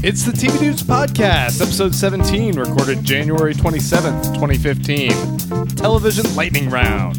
It's the TV Dudes Podcast, episode 17, recorded January 27th, 2015. Television Lightning Round.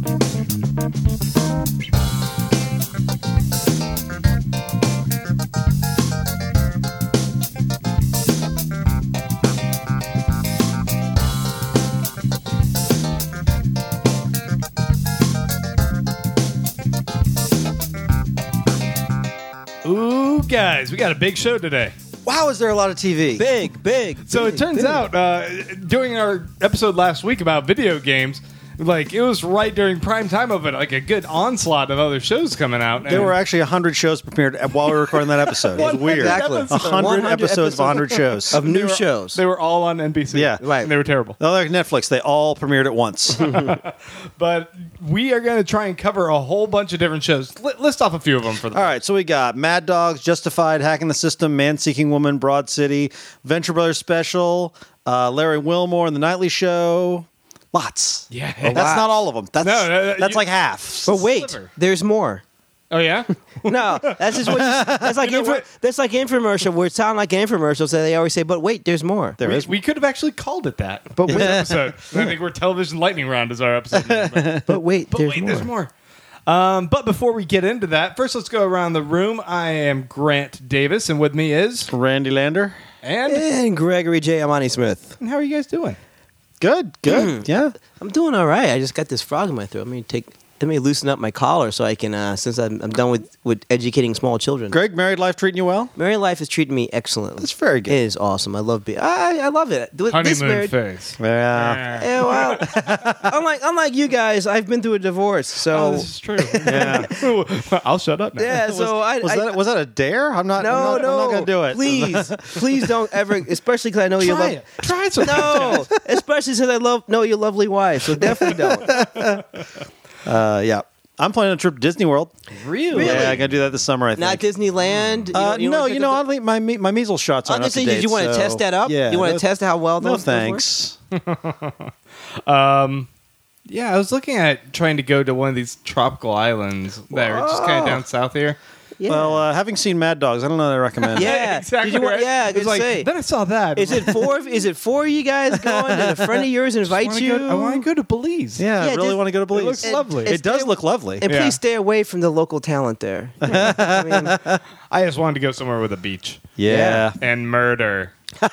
Ooh, guys, we got a big show today. Wow, is there a lot of TV? Big. So it turns out, doing our episode last week about video games, like it was right during prime time of it, like a good onslaught of other shows coming out. There were actually 100 shows prepared while we were recording that episode. It was weird. Exactly. 100 episodes of 100 shows. Of new shows. They were all on NBC. Yeah. Right. And they were terrible. No, like Netflix, they all premiered at once. But we are going to try and cover a whole bunch of different shows. List off a few of them for them. All right, so we got Mad Dogs, Justified, Hacking the System, Man Seeking Woman, Broad City, Venture Brothers Special, Larry Wilmore and The Nightly Show. Lots. Yeah. That's not all of them. That's, No, that's you- like half. But wait, Sliver. there's more. Oh, yeah? No, that's just what that's like. You know what? That's like infomercial where it sounds like infomercials. So they always say, "But wait, there's more." There is. We could have actually called it that. But This wait, episode. I think we're Television Lightning Round is our episode name. but wait, But there's wait, more. there's more. But before we get into that, first let's go around the room. I am Grant Davis, and with me is... Randy Lander. And Gregory J. Amani Smith. And how are you guys doing? Good. Yeah. I'm doing all right. I just got this frog in my throat. Let me loosen up my collar so I can, since I'm done with educating small children. Greg, married life treating you well? Married life is treating me excellently. That's very good. It is awesome. I love being. I love it. This Honeymoon married- phase. Yeah. Yeah, well, unlike you guys, I've been through a divorce, so Oh, this is true. Yeah. I'll shut up now. yeah. So Was that a dare? I'm not no, I'm not going to do it. Please don't ever, especially because I know you Try love. it. Try it sometime. No, especially since I know your lovely wife. So definitely don't. Yeah. I'm planning a trip to Disney World. Really? Yeah, I'm going to do that this summer, I think. Not Disneyland. Oddly, my measles shots aren't up to date. Did you want to so- test that up? Yeah. You want to test how well No, those work? thanks. Yeah, I was looking at trying to go to one of these tropical islands that are just kind of down south here. Yeah. Well, having seen Mad Dogs, I don't know that I recommend it. yeah. Exactly. Did you, right. Yeah, I It's could like, say. Then I saw that. Is it four of you guys going? Did a friend of yours invite you? I want to go to Belize. Yeah, Yeah, I really just- want to go to Belize. looks lovely. It does look lovely. And Yeah. please stay away from the local talent there. I mean, I just wanted to go somewhere with a beach Yeah. and murder.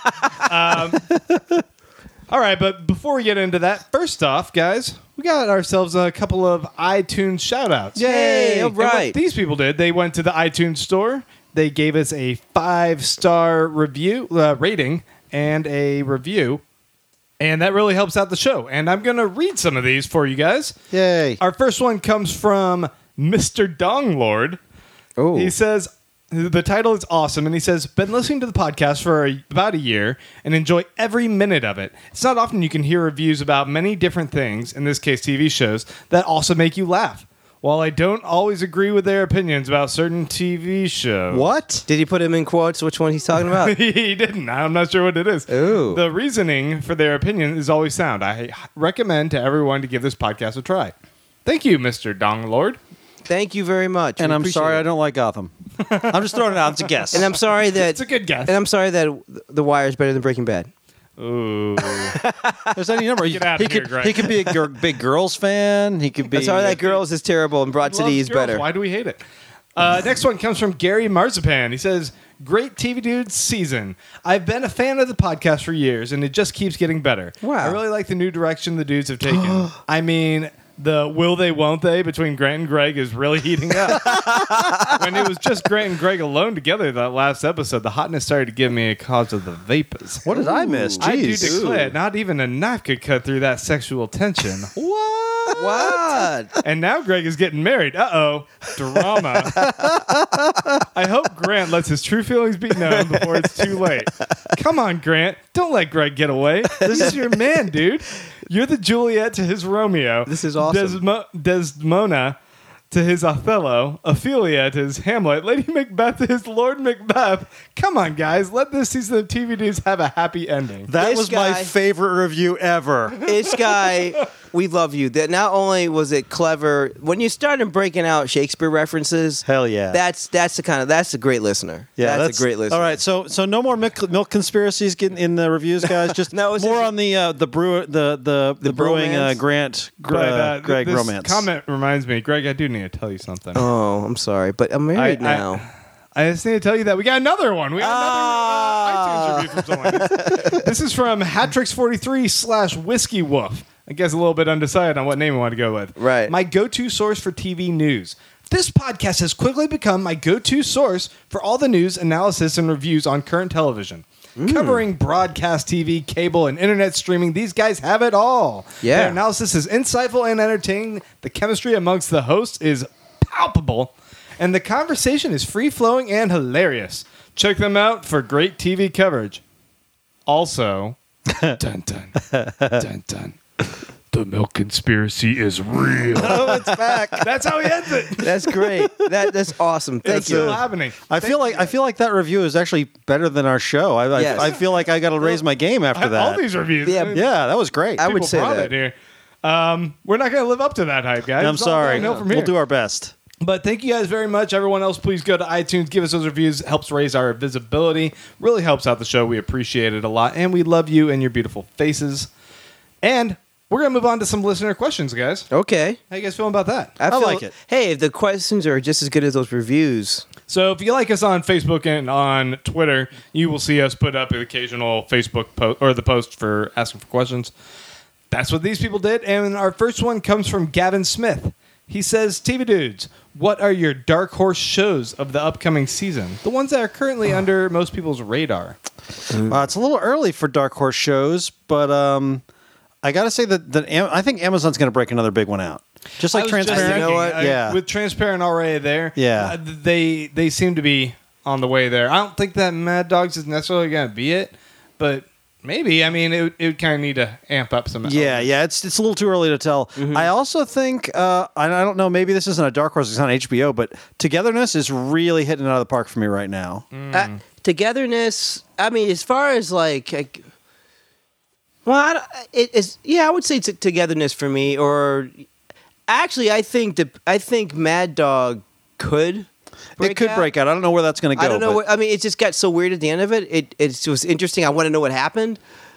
All right, but before we get into that, first off, guys, we got ourselves a couple of iTunes shout-outs. Yay, all And what right. these people did, they went to the iTunes store, they gave us a 5-star review rating and a review, and that really helps out the show. And I'm going to read some of these for you guys. Yay. Our first one comes from Mr. Donglord. oh, He says, the title is awesome, and he says, been listening to the podcast for about a year and enjoy every minute of it. It's not often you can hear reviews about many different things, in this case TV shows, that also make you laugh. While I don't always agree with their opinions about certain TV shows. What? did he put him in quotes? Which one he's talking about? He didn't. I'm not sure what it is. Ooh. The reasoning for their opinion is always sound. I recommend to everyone to give this podcast a try. Thank you, Mr. Donglord. Thank you very much. And We I'm appreciate sorry it. I don't like Gotham. I'm just throwing it out. It's a guess. And I'm sorry that. It's a good guess. And I'm sorry that The Wire is better than Breaking Bad. Ooh. There's any number. Get out of here, Greg. He could be a big Girls fan. He could be. I'm sorry that Girls is terrible and Broad City Loves is girls. better. Why do we hate it? Next one comes from Gary Marzipan. He says, great TV Dudes season. I've been a fan of the podcast for years, and it just keeps getting better. Wow. I really like the new direction the dudes have taken. I mean, the will they, won't they between Grant and Greg is really heating up. When it was just Grant and Greg alone together that last episode, the hotness started to give me a cause of the vapors. What did I miss? I do Jeez. declare, not even a knife could cut through that sexual tension. What? What? And now Greg is getting married. Uh-oh. Drama. I hope Grant lets his true feelings be known before it's too late. Come on, Grant. Don't let Greg get away. This is your man, dude. You're the Juliet to his Romeo. This is awesome. Desdemona to his Othello. Ophelia to his Hamlet. Lady Macbeth to his Lord Macbeth. Come on, guys. Let this season of TV Dudes have a happy ending. That This was my guy- favorite review ever. This guy we love you. That not only was it clever when you started breaking out Shakespeare references. Hell yeah. That's a great listener. Yeah, that's a great listener. All right, so no more milk conspiracies getting in the reviews, guys. Just No, it's more just- on the brewing bromance? Greg this romance. comment reminds me, Greg, I do need to tell you something. Oh, I'm sorry, but I'm married now. I just need to tell you that we got another one. We got Ah. another iTunes review from someone. This is from Hatrix43/Whiskey Wolf. I guess a little bit undecided on what name I want to go with. Right. My go-to source for TV news. This podcast has quickly become my go-to source for all the news, analysis, and reviews on current television. Covering broadcast TV, cable, and internet streaming, these guys have it all. Yeah. Their analysis is insightful and entertaining. The chemistry amongst the hosts is palpable. And the conversation is free-flowing and hilarious. Check them out for great TV coverage. Also, dun dun, dun dun. The milk conspiracy is real. Oh, it's back. That's how he ends it. That's great. That's awesome. Thank It's you. still happening. I feel like that review is actually better than our show. Yes. I feel like I got to raise my game after that. All these reviews. Yeah, Yeah, that was great. I would people say brought that. it here. We're not going to live up to that hype, guys. I'm It's all sorry. downhill from We'll here. do our best. But thank you guys very much. Everyone else, please go to iTunes, give us those reviews. It helps raise our visibility. Really helps out the show. We appreciate it a lot. And we love you and your beautiful faces. And we're going to move on to some listener questions, guys. Okay. How you guys feeling about that? I feel like it. Hey, if the questions are just as good as those reviews. So if you like us on Facebook and on Twitter, you will see us put up an occasional Facebook post or the post for asking for questions. That's what these people did. And our first one comes from Gavin Smith. He says, TV dudes, what are your dark horse shows of the upcoming season? The ones that are currently under most people's radar. It's a little early for dark horse shows, but I got to say that I think Amazon's going to break another big one out. Just like I was just Transparent. You know what? Yeah. With Transparent already there, Yeah. they seem to be on the way there. I don't think that Mad Dogs is necessarily going to be it, but maybe. I mean, it would kind of need to amp up some. Yeah, it's a little too early to tell. I also think, I don't know, maybe this isn't a dark horse, it's on HBO, but Togetherness is really hitting it out of the park for me right now. Togetherness. I mean, as far as like well, I would say Togetherness for me. Or actually, I think Mad Dog could. It could break out. I don't know where that's going to go. I don't know. but- I mean, it just got so weird at the end of it. It was interesting. I want to know what happened.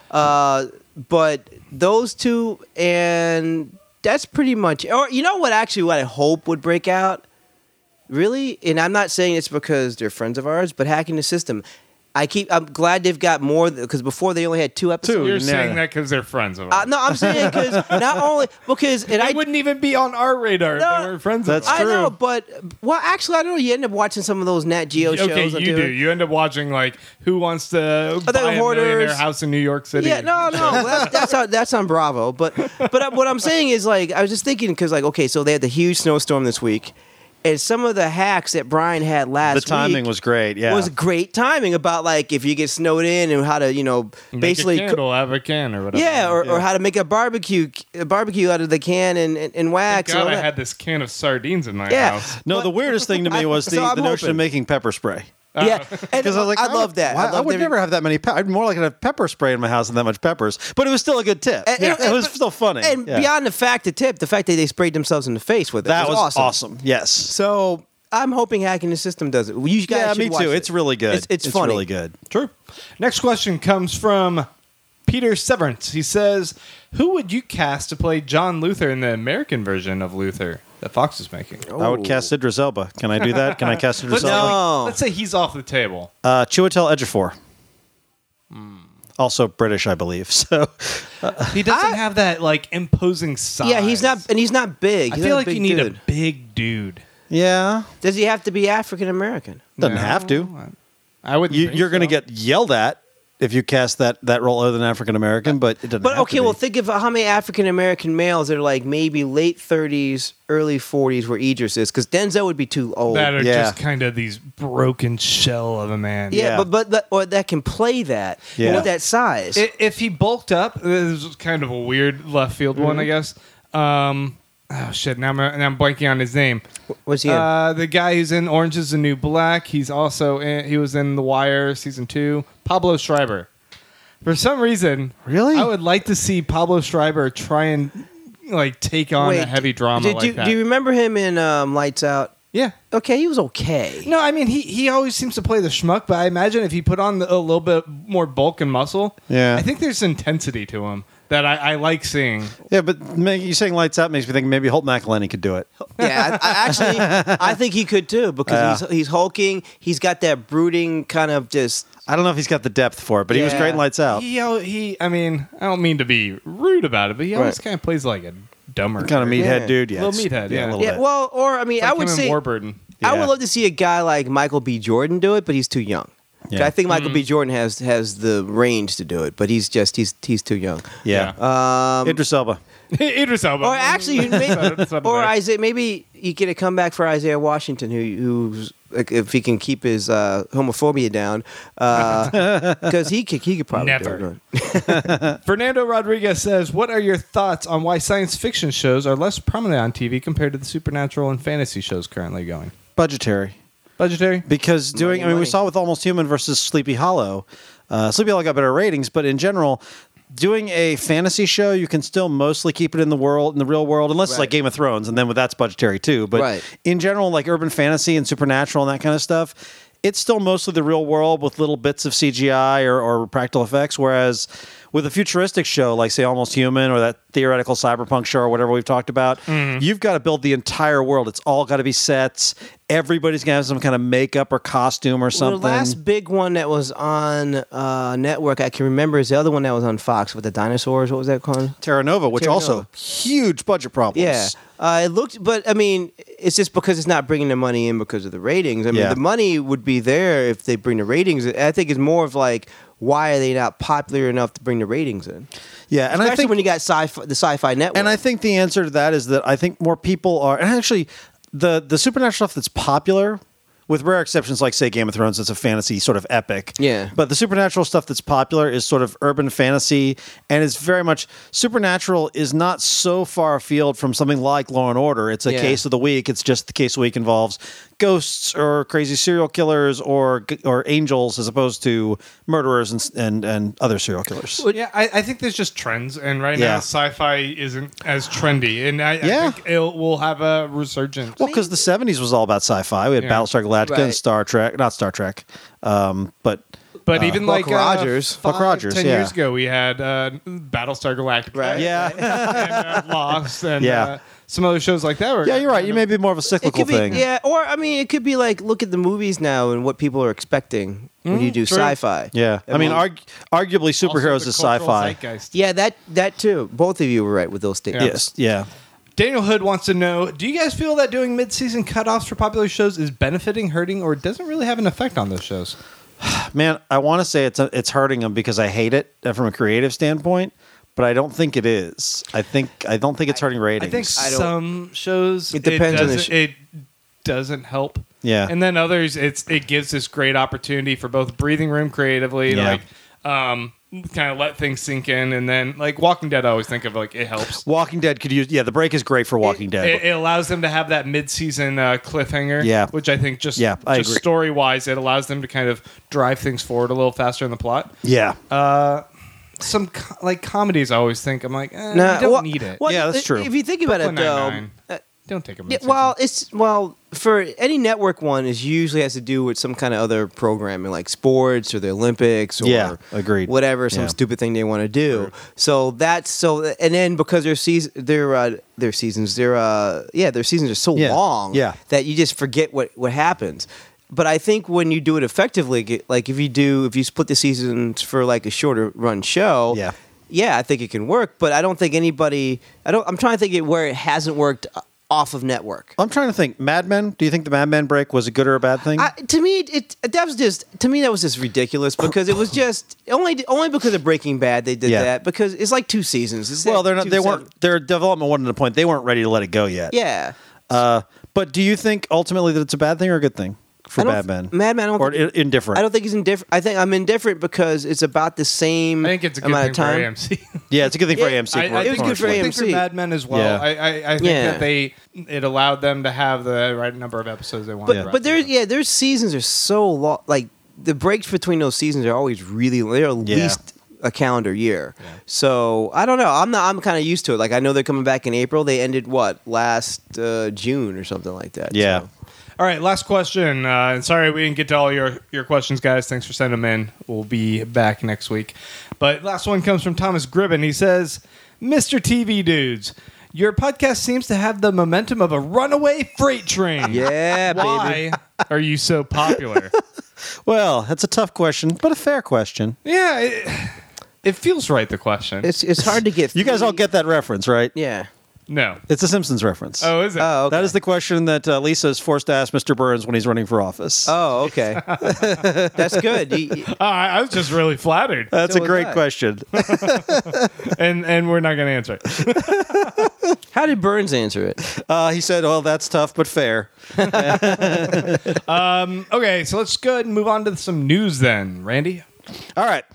But those two, and that's pretty much. Or you know what? Actually, what I hope would break out, really, and I'm not saying it's because they're friends of ours, but Hacking the System. I'm glad they've got more because before they only had 2 episodes. You're Yeah. saying that because they're friends of ours. No, I'm saying because not only because and They wouldn't even be on our radar if No, they were friends that's of ours. I true. know, but well, actually, I don't know. You end up watching some of those Nat Geo shows. Okay, on you TV. do. You end up watching like Who Wants to the Buy a Hoarders. Millionaire House in New York City? Yeah, no. Well, that's on Bravo. But what I'm saying is like I was just thinking because like okay, so they had the huge snowstorm this week, and some of the hacks that Brian had last The timing week was great, yeah. was great timing about like if you get snowed in and how to Make basically a candle out of a can or whatever. or how to make a barbecue out of the can and wax. God, and all I that. had this can of sardines in my Yeah. house. No, But- the weirdest thing to me was so I'm the notion of hoping. making pepper spray. Yeah, and Because I was like, I love that. I love would every- never have that many. I'd more like to have pepper spray in my house than that much peppers. But it was still a good tip. It was still funny. And Yeah. beyond the fact that they sprayed themselves in the face with it. that was awesome. awesome. Yes. So I'm hoping Hacking the System does it. You guys Yeah, should me watch too. it. It's really good. It's funny. really good. True. Next question comes from Peter Severance. He says, "Who would you cast to play John Luther in the American version of Luther that Fox is making?" I would cast Idris Elba. Can I do that? Can I cast Idris Let's, Elba? No. let's say he's off the table. Chiwetel Ejiofor. Also British, I believe. So He doesn't have that like imposing size. Yeah, he's not big. I He's feel not like a you big need dude. a big dude. yeah, Does he have to be African American? doesn't No, have to. I would. You're going to get yelled at if you cast that role other than African American, but it doesn't. But have okay, to well, be. think of how many African American males that are like maybe late 30s, early 40s, where Idris is, because Denzel would be too old. that are Yeah. just kind of these broken shell of a man. yeah, Yeah. but or that can play that Yeah. with that size. If he bulked up, this is kind of a weird left field one, I guess. Oh shit! Now I'm blanking on his name. What's he in? The guy who's in Orange Is the New Black. He was in The Wire season 2. Pablo Schreiber. For some reason, Really? I would like to see Pablo Schreiber try and like take on a heavy drama like that. Do you remember him in Lights Out? Yeah. Okay, he was okay. No, I mean he always seems to play the schmuck, but I imagine if he put on a little bit more bulk and muscle, Yeah. I think there's intensity to him that I like seeing. Yeah, but you saying Lights Out makes me think maybe Holt McElhenney could do it. Yeah, I think he could too because he's hulking. He's got that brooding kind of just. I don't know if he's got the depth for it, but he was great in Lights Out. I mean, I don't mean to be rude about it, but he always kind of plays like a dumber Kind of meathead Yeah. dude, yeah. Little meathead, yeah. a little Yeah, bit. well, or I mean, Like I would him and say Warburton. I Yeah. would love to see a guy like Michael B. Jordan do it, but he's too young. Yeah. I think Michael B. Jordan has the range to do it, but he's too young. Yeah. Idris Elba. Idris Elba. Or actually, maybe, It's not or bad. Isaiah. Maybe you get a comeback for Isaiah Washington, who's like, if he can keep his homophobia down, because he could probably Never. do it. Fernando Rodriguez says, "What are your thoughts on why science fiction shows are less prominent on TV compared to the supernatural and fantasy shows currently going? Budgetary. Budgetary? Because we money. saw with Almost Human versus Sleepy Hollow. Sleepy Hollow got better ratings, but in general, doing a fantasy show, you can still mostly keep it in the real world, unless it's like Right. Game of Thrones, and then that's budgetary too. But Right. in general, like urban fantasy and supernatural and that kind of stuff, it's still mostly the real world with little bits of CGI or practical effects. Whereas with a futuristic show like, say, Almost Human or that theoretical cyberpunk show or whatever we've talked about, you've got to build the entire world. It's all got to be sets. Everybody's going to have some kind of makeup or costume or something. The last big one that was on network I can remember is the other one that was on Fox with the dinosaurs. What was that called? Terra Nova, which Terra also Nova. huge budget problems. Yeah, it looked, but I mean, it's just because it's not bringing the money in because of the ratings. I mean, Yeah. the money would be there if they bring the ratings. I think it's more of like, why are they not popular enough to bring the ratings in? Yeah, and Especially I think when you got the Sci-Fi Network. and I think the answer to that is that I think more people are, and actually the supernatural stuff that's popular, with rare exceptions like, say, Game of Thrones, it's a fantasy sort of epic. Yeah. But the supernatural stuff that's popular is sort of urban fantasy, and is very much supernatural is not so far afield from something like Law and Order. It's a Yeah. case of the week. It's just the case of the week involves ghosts or crazy serial killers or angels as opposed to murderers and other serial killers. Yeah, I think there's just trends, and right Yeah. now sci-fi isn't as trendy, and I Yeah. think we'll have a resurgence. Well, because the 70s was all about sci-fi. We had Yeah. Battlestar Galactica and Right. Star Trek. Not Star Trek, but But even Buck like Rogers. Buck Rogers, 10 yeah. years ago, we had Battlestar Galactica, Right. yeah. and Lost, and Yeah. some other shows like that. Were Yeah, you're right. You may be more of a it cyclical could be, thing. yeah, or I mean, it could be like, look at the movies now and what people are expecting when you do true. sci-fi. Yeah. I mean, arguably Also superheroes the is cultural sci-fi. zeitgeist. Yeah, that too. Both of you were right with those statements. Yes. Yeah. Daniel Hood wants to know, do you guys feel that doing mid-season cutoffs for popular shows is benefiting, hurting, or doesn't really have an effect on those shows? Man, I want to say it's hurting them because I hate it from a creative standpoint, but I don't think it is. I don't think it's hurting I ratings. think some shows It depends on the it doesn't help. Yeah. And then others it gives this great opportunity for both breathing room creatively, Yeah. like kind of let things sink in, and then like Walking Dead I always think of like it helps. Walking Dead could use. Yeah, the break is great for Walking Dead. It allows them to have that mid-season cliffhanger, Yeah. which I think just Yeah, I agree. story-wise, it allows them to kind of drive things forward a little faster in the plot. Yeah. Some like comedies, I always think I'm like, Nah, you don't well- need it. well, Yeah, that's true. If you think about Brooklyn it, though, Nine-Nine. Don't take a yeah, mid-season. well, for any network one, is usually has to do with some kind of other programming, like sports or the Olympics, or Yeah, agreed. whatever, some Yeah. stupid thing they want to do. So that's and then because their seasons are so Yeah, long, yeah. that you just forget what happens. But I think when you do it effectively, like if you split the seasons for like a shorter run show, Yeah. I think it can work. But I don't think anybody. I'm trying to think of where it hasn't worked off of network. I'm trying to think. Mad Men. Do you think the Mad Men break was a good or a bad thing? To me, that was just ridiculous because it was just only because of Breaking Bad they did Yeah. that, because it's like 2 seasons. It's well, like they weren't. Their development wasn't at a point. They weren't ready to let it go yet. Yeah. But do you think ultimately that it's a bad thing or a good thing for I don't- Mad Men? Mad Men, I don't or think- indifferent. I don't think he's indifferent. I think I'm indifferent because it's about the same I think it's a good amount thing of for time. AMC. Yeah, it's a good thing for Yeah, AMC. I it was good for I think AMC. for Mad Men as well. Yeah. I think Yeah. that it allowed them to have the right number of episodes they wanted. But their seasons are so long. Like the breaks between those seasons are always really. They're at least a calendar year. So I don't know. I'm kind of used to it. Like I know they're coming back in April. They ended last June or something like that. Yeah. So. All right, last question. And sorry we didn't get to all your questions, guys. Thanks for sending them in. We'll be back next week. But last one comes from Thomas Gribben. He says, Mr. TV Dudes, your podcast seems to have the momentum of a runaway freight train. Yeah, baby. Why are you so popular? Well, that's a tough question, but a fair question. Yeah, it feels right, the question. It's hard to get. You guys all get that reference, right? Yeah. No. It's a Simpsons reference. Oh, is it? Oh, okay. That is the question that Lisa is forced to ask Mr. Burns when he's running for office. Oh, okay. That's good. I was just really flattered. That's so a was great I. question. And we're not going to answer it. How did Burns answer it? He said, well, that's tough, but fair. Okay, so let's go ahead and move on to some news then. Randy? All right.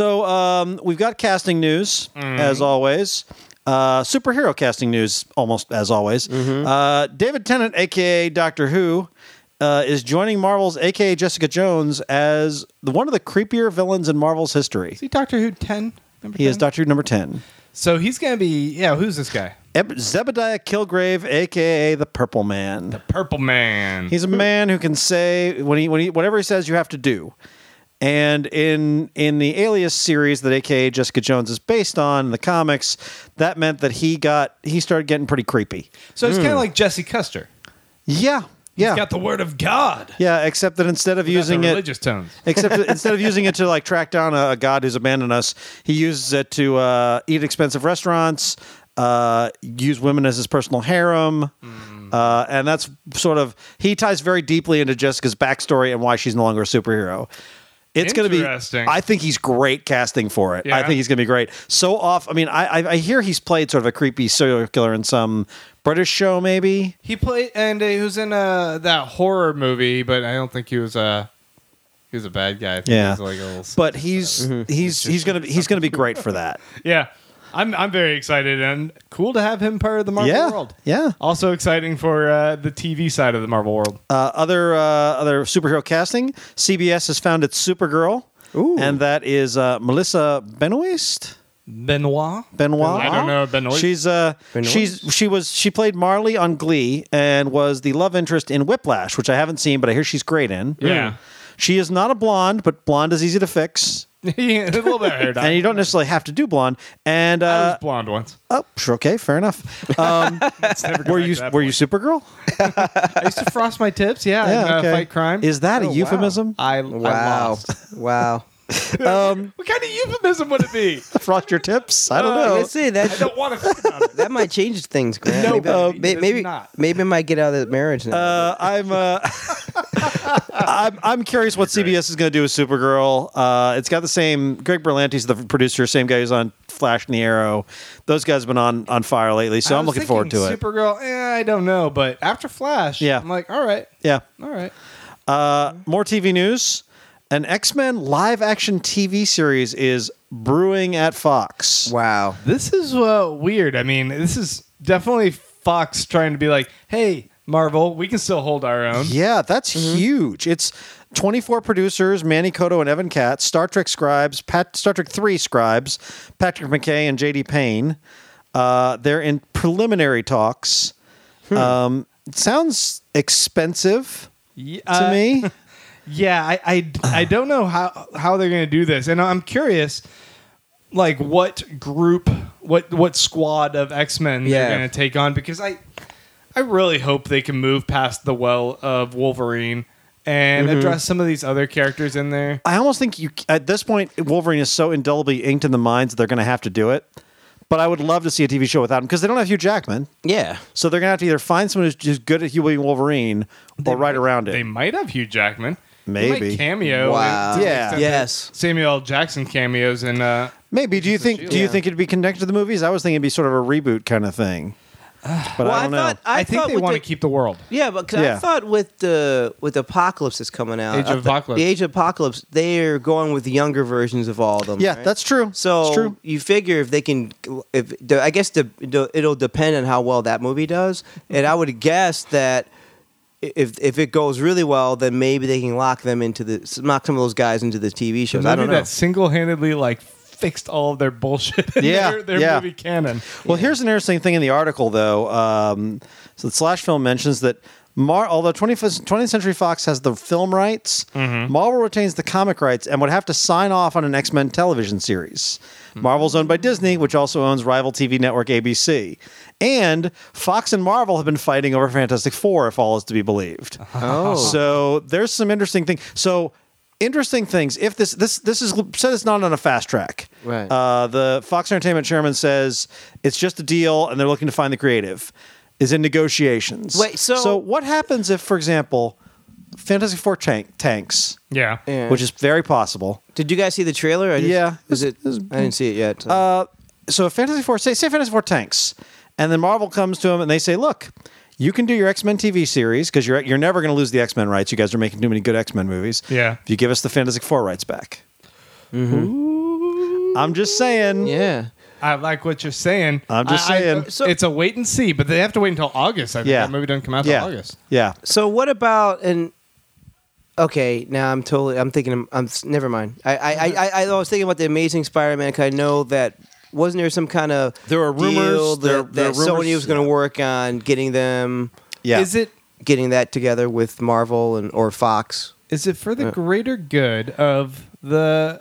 So we've got casting news, as always. Superhero casting news, almost as always. David Tennant, a.k.a. Doctor Who, is joining Marvel's a.k.a. Jessica Jones as one of the creepier villains in Marvel's history. Is he Doctor Who 10? Number He 10? is Doctor Who number 10. So he's going to be, who's this guy? Zebediah Kilgrave, a.k.a. the Purple Man. Purple Man. He's a man who can say, whatever he says, you have to do. And in the Alias series that a.k.a. Jessica Jones is based on in the comics, that meant that he started getting pretty creepy. So he's kind of like Jesse Custer. Yeah. He's got the word of God. Yeah, except that instead of using the it, religious tones. instead of using it to like track down a god who's abandoned us, he uses it to eat expensive restaurants, use women as his personal harem, and that's sort of he ties very deeply into Jessica's backstory and why she's no longer a superhero. It's going to be. Interesting. I think he's great casting for it. Yeah. I think he's going to be great. So off. I mean, I hear he's played sort of a creepy serial killer in some British show, maybe. He played, and he was in that horror movie, but I don't think he was a bad guy. I think Yeah. he was like a little, But he's gonna be great for that. yeah. I'm very excited and cool to have him part of the Marvel world. Yeah. Also exciting for the TV side of the Marvel world. Other superhero casting. CBS has found its Supergirl, and that is Melissa Benoist. Benoit. Benoit. I don't know Benoist. She played Marley on Glee and was the love interest in Whiplash, which I haven't seen, but I hear she's great in. Yeah. She is not a blonde, but blonde is easy to fix. Yeah, a little bit of hair dye. And you don't necessarily have to do blonde. And I was blonde once. oh, sure, okay, fair enough. It's never Were gone you back to that were you point. Supergirl? I used to frost my tips. Yeah, and, okay. fight crime. Is that a Oh, wow. euphemism? I Wow. lost. Wow. What kind of euphemism would it be? Frost your tips? I don't know. Let's see. I That don't want to think about it. that might change things, Grant. No, maybe, it does maybe, not. maybe I might get out of the marriage now. I'm curious what CBS is going to do with Supergirl. It's got the same Greg Berlanti's the producer, same guy who's on Flash and the Arrow. Those guys have been on fire lately, so I I'm was looking forward to thinking it. Supergirl, I don't know, but after Flash, Yeah. I'm like, all right. Yeah. More TV news. An X-Men live-action TV series is brewing at Fox. Wow. This is weird. I mean, this is definitely Fox trying to be like, hey, Marvel, we can still hold our own. Yeah, that's huge. It's 24 producers, Manny Cotto and Evan Katz, Star Trek Star Trek 3 scribes, Patrick McKay and J.D. Payne. They're in preliminary talks. It sounds expensive to me. Yeah, I don't know how they're going to do this. And I'm curious, like, what group, what squad of X-Men they're going to take on, because I really hope they can move past the well of Wolverine and address some of these other characters in there. I almost think at this point, Wolverine is so indelibly inked in the minds that they're going to have to do it. But I would love to see a TV show without him because they don't have Hugh Jackman. Yeah. So they're going to have to either find someone who's just good at Hugh Wolverine or right around it. They might have Hugh Jackman. Maybe. They might cameo. Wow. to the Yeah. extent Yes. that Samuel L. Jackson cameos and Maybe. Do you think it'd be connected to the movies? I was thinking it'd be sort of a reboot kind of thing. But I don't know. I think they want to keep the world. Yeah, but 'cause Yeah. I thought with Apocalypse that's coming out, Age of Apocalypse. the Age of Apocalypse, they're going with the younger versions of all of them. Yeah, right? that's true. So it's true. you figure if they can, I guess it'll depend on how well that movie does, and I would guess that if it goes really well, then maybe they can lock some of those guys into the TV shows. I don't know. That single-handedly like fixed all of their bullshit in Yeah, their yeah. movie canon. Well, here's an interesting thing in the article, though. So the Slash Film mentions that although 20th Century Fox has the film rights, Marvel retains the comic rights and would have to sign off on an X-Men television series. Marvel's owned by Disney, which also owns rival TV network ABC. And Fox and Marvel have been fighting over Fantastic Four, if all is to be believed. Oh. So there's some interesting things. So interesting things. If this is said, it's not on a fast track. Right. The Fox Entertainment chairman says it's just a deal, and they're looking to find the creative. Is in negotiations. Wait, so what happens if, for example, Fantastic Four tanks, Yeah. Yeah. which is very possible. Did you guys see the trailer? Yeah. Is it? I didn't see it yet. So. So if Fantasy Four, say Fantasy Four tanks, and then Marvel comes to them and they say, look, you can do your X-Men TV series because you're never going to lose the X-Men rights. You guys are making too many good X-Men movies. Yeah. If you give us the Fantastic Four rights back. I'm just saying. Yeah. I like what you're saying. I'm just saying. So- it's a wait and see, but they have to wait until August. I think Yeah. that movie doesn't come out Yeah. till August. Yeah. So what about Okay, now I'm thinking. Never mind. I was thinking about the Amazing Spider-Man. Cause I know that wasn't there some kind of There were rumors. deal There that were rumors, Sony was going to work on getting Yeah. getting that together with Marvel or Fox. Is it for the greater good of the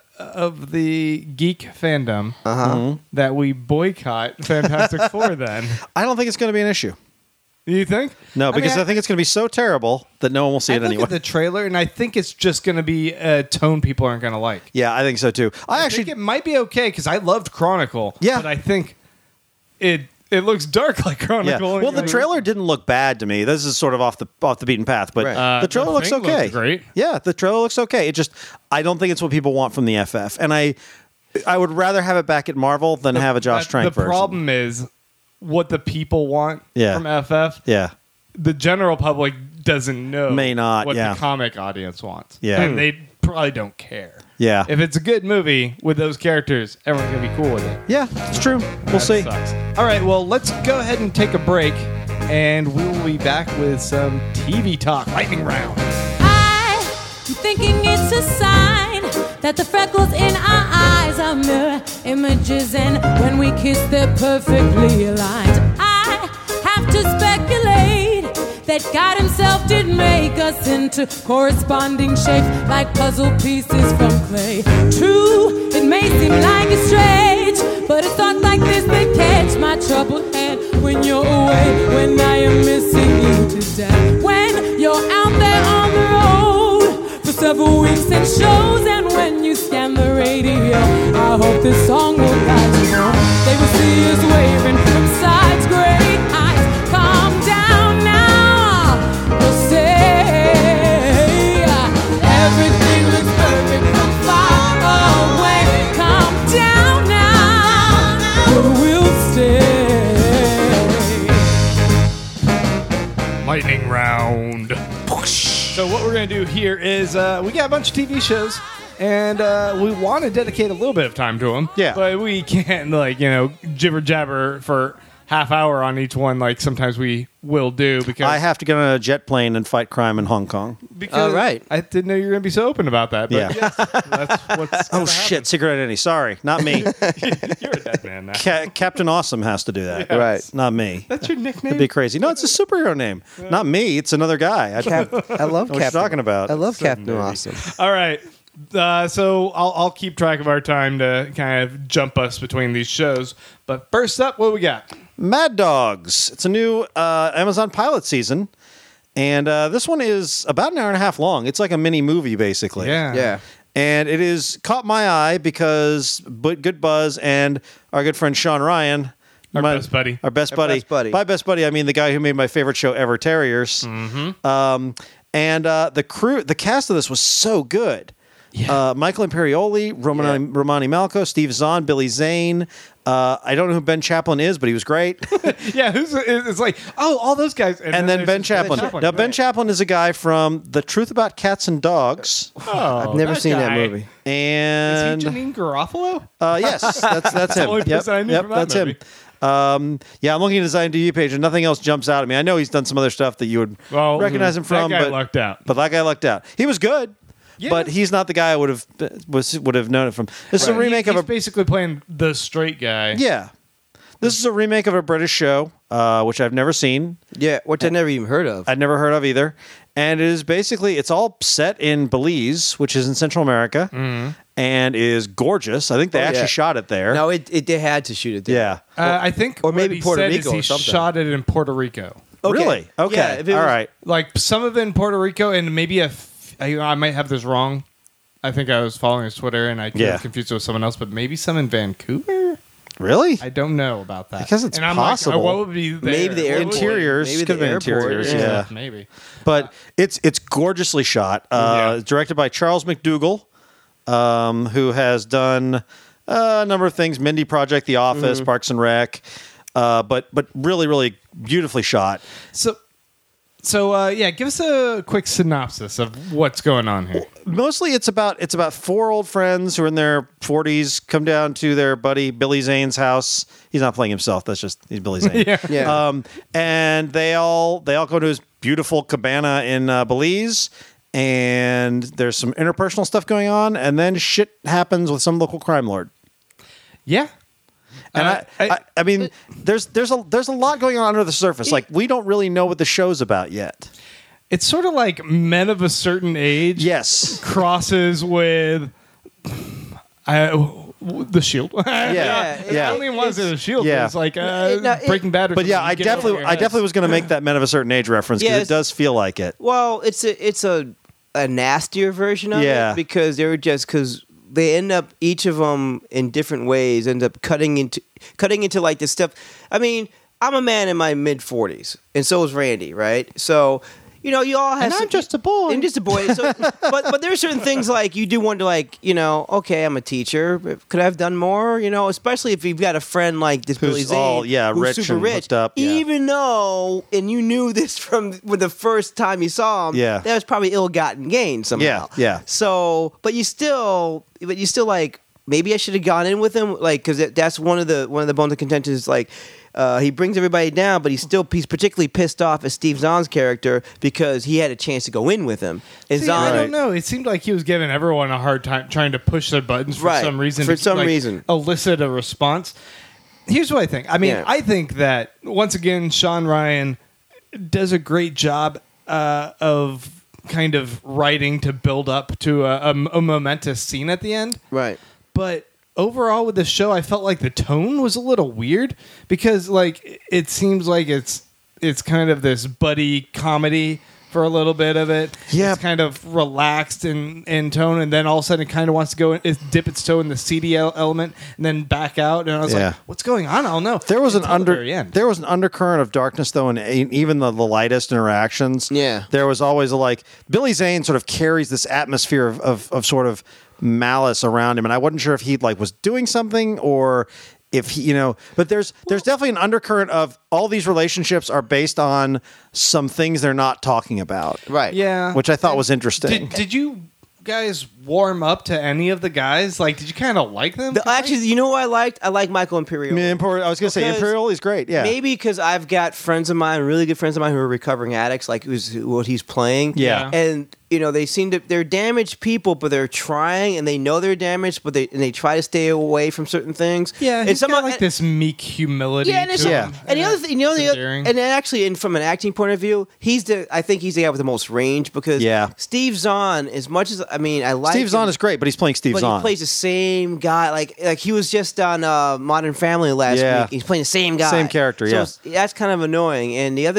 geek fandom that we boycott Fantastic Four? Then I don't think it's going to be an issue. you think? No, because mean, I think it's going to be so terrible that no one will see I it look anyway. at the trailer, and I think it's just going to be a tone people aren't going to like. Yeah, I think so too. I think it might be okay because I loved Chronicle. Yeah. but I think it looks dark like Yeah. Chronicle. Well, the trailer didn't look bad to me. This is sort of off the beaten path, but Right. the trailer The looks Thing okay. looked great. Yeah, the trailer looks okay. It just I don't think it's what people want from the FF, and I would rather have it back at Marvel than have a Josh Trank The version. problem is what the people want Yeah. from FF. Yeah. The general public doesn't know. May not, what yeah. the comic audience wants. Yeah. and they probably don't care. Yeah. If it's a good movie with those characters, everyone's gonna be cool with it. Yeah, it's true. We'll That see. sucks. All right, well, let's go ahead and take a break, and we will be back with some TV talk. Lightning round. I'm thinking it's a sign that the freckles in our eyes are mirror images, and when we kiss, they're perfectly aligned. I have to speculate that God himself did make us into corresponding shapes like puzzle pieces from clay. True, it may seem like it's strange, but it's thoughts like this that catch my troubled hand when you're away, when I am missing you today. When you're out there on the road for several weeks and shows, and when you scan the radio, I hope this song will guide you home. They will see us waving from sides, great heights. Calm down now, we'll say everything looks perfect from far away. Calm down now, but we'll stay. Lightning round. So what we're going to do here is we got a bunch of TV shows, and we want to dedicate a little bit of time to them. Yeah. But we can't, jibber jabber for half hour on each one like sometimes we will do because I have to get on a jet plane and fight crime in Hong Kong. because right. I didn't know you were going to be so open about that. But Yeah. yes, that's what's Oh gonna shit! Secret identity. Sorry, not me. happen. You're a dead man now. Captain Awesome has to do that. Yes. Right. Not me. That's your nickname? It'd be crazy. No, it's a superhero name. Not me. It's another guy. I I love What you're Captain. talking about. I love So Captain nerdy. Awesome. All right. So I'll keep track of our time to kind of jump us between these shows. But first up, what do we got? Mad Dogs. It's a new Amazon pilot season, and this one is about an hour and a half long. It's like a mini movie, basically. Yeah. And it is caught my eye because good buzz and our good friend Sean Ryan, Our best buddy. our best Our buddy. best buddy. By best buddy, I mean the guy who made my favorite show ever, Terriers. And the cast of this was so good. Michael Imperioli, Romani Malco, Steve Zahn, Billy Zane. I don't know who Ben Chaplin is, but he was great. Yeah, it's like, oh, all those guys. And then Ben Chaplin. Now, Ben Chaplin is a guy from The Truth About Cats and Dogs. Oh, I've never seen that guy. movie. Is And he Janine Garofalo? yes, that's him. only person I knew from that that's him. movie. Yeah, I'm looking at his IMDb page, and nothing else jumps out at me. I know he's done some other stuff that you would recognize him from, that guy but lucked out. But that guy lucked out. He was good. Yeah. but he's not the guy I would have known it from. This is a remake He's of a basically playing the straight guy. yeah. This is a remake of a British show, which I've never seen. Yeah, which I never even heard of. I'd never heard of either. And it is basically, it's all set in Belize, which is in Central America, and is gorgeous. I think they actually shot it there. No, they had to shoot it there. Yeah. I think, or maybe what he Puerto said Rico is or he something. shot it in Puerto Rico. Okay. Really? Okay. Yeah, if it all was- right. Like some of it in Puerto Rico, and maybe I might have this wrong. I think I was following his Twitter, and I got confused with someone else, but maybe some in Vancouver. Really? I don't know about that Because it's and I'm possible. Like, what would be there? Maybe the What would- airport. Interiors. Maybe Could the have been airport, interiors, yeah. yeah. maybe. But it's gorgeously shot. Yeah. Directed by Charles McDougall, who has done a number of things: Mindy Project, The Office, Parks and Rec. But really, really beautifully shot. So yeah, give us a quick synopsis of what's going on here. Mostly, it's about four old friends who are in their 40s come down to their buddy Billy Zane's house. He's not playing himself. That's just he's Billy Zane. Yeah. And they all go to his beautiful cabana in Belize. And there's some interpersonal stuff going on, and then shit happens with some local crime lord. Yeah. And I mean, there's a lot going on under the surface. Like, we don't really know what the show's about yet. It's sort of like men of a certain age. Yes. Crosses with the Shield. Yeah. I don't even want to say the Shield. Yeah. It's like Breaking Bad. Or But yeah, something. I You get over your definitely heads. was going to make that men of a certain age reference because Yes. it does feel like it. Well, it's a nastier version of Yeah. it because because they end up each of them in different ways end up cutting into like this stuff. I mean, I'm a man in my mid 40s, and so is Randy, right? So. You know, you all have. And I'm just a boy. I'm just a boy. So, but there are certain things like you do wonder, like okay, I'm a teacher. Could I have done more? Especially if you've got a friend like this Who's Billy Zane, all, who's rich super and rich. hooked up, yeah. Even though, and you knew this from the first time you saw him, Yeah. that was probably ill-gotten gain somehow. Yeah. So, but you still like maybe I should have gone in with him, like because that's one of the bones of contention is like. He brings everybody down, but he's particularly pissed off at Steve Zahn's character because he had a chance to go in with him. And See, Zahn, I don't know. It seemed like he was giving everyone a hard time trying to push their buttons for Right. some reason. For to, some like, reason. elicit a response. Here's what I think. I mean, Yeah. I think that once again, Sean Ryan does a great job of kind of writing to build up to a momentous scene at the end. right? But overall with the show, I felt like the tone was a little weird because like it seems like it's kind of this buddy comedy for a little bit of it. Yeah. It's kind of relaxed in tone, and then all of a sudden it kind of wants to go dip its toe in the seedy element and then back out. And I was Yeah. like, what's going on? I don't know. There was Until the very end. there was an undercurrent of darkness though, in even the lightest interactions. Yeah. there was always Billy Zane sort of carries this atmosphere of sort of malice around him, and I wasn't sure if he was doing something or if he, but there's definitely an undercurrent of all these relationships are based on some things they're not talking about, Right. Yeah. which I thought was interesting. Did you guys warm up to any of the guys? Like, did you kind of like them? Actually, you know what I liked? I like Michael Imperial. I was going to say Because Imperial is great. Yeah, Maybe because I've got friends of mine, really good friends of mine, who are recovering addicts, like what he's playing. Yeah. And they seem they're damaged people, but they're trying, and they know they're damaged, but they try to stay away from certain things. Yeah, and he's got like this meek humility. Yeah, and, it's to Yeah. him. and the other thing, It's and endearing. then actually, from an acting point of view, I think he's the guy with the most range because Yeah. Steve Zahn, as much as I like Steve Zahn him, is great, but he's playing Steve but Zahn. he plays the same guy. Like he was just on Modern Family last Yeah. week. He's playing the same guy, Same character, So yeah. that's kind of annoying. And the other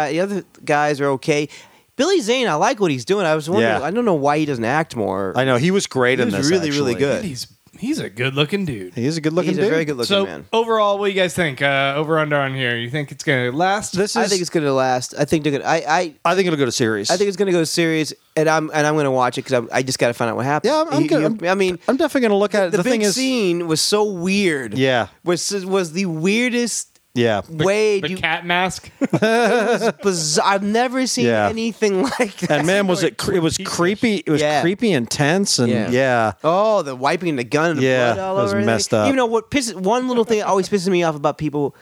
guys are okay. Billy Zane, I like what he's doing. I was wondering, Yeah. I don't know why he doesn't act more. I know he was great He in was this. really, really actually. good. He's a good looking dude. He's a good looking He's dude. a very good looking So man. overall, what do you guys think? Over under on here. You think it's gonna last? This is. I think it's going to last. I think they're going. I think it'll go to series. I think it's going to go to series, and I'm going to watch it because I just got to find out what happened. Yeah, I'm good. I mean, I'm definitely going to look at it. the The thing big is, scene was so weird. yeah, was the weirdest yeah. way. the cat mask. Bizarre. I've never seen Yeah. anything like that. And man, was it was creepy. It was Yeah. creepy and tense, and yeah. Oh, the wiping the gun and the Yeah, blood all it was over. messed everything. up. Even though one little thing that always pisses me off about people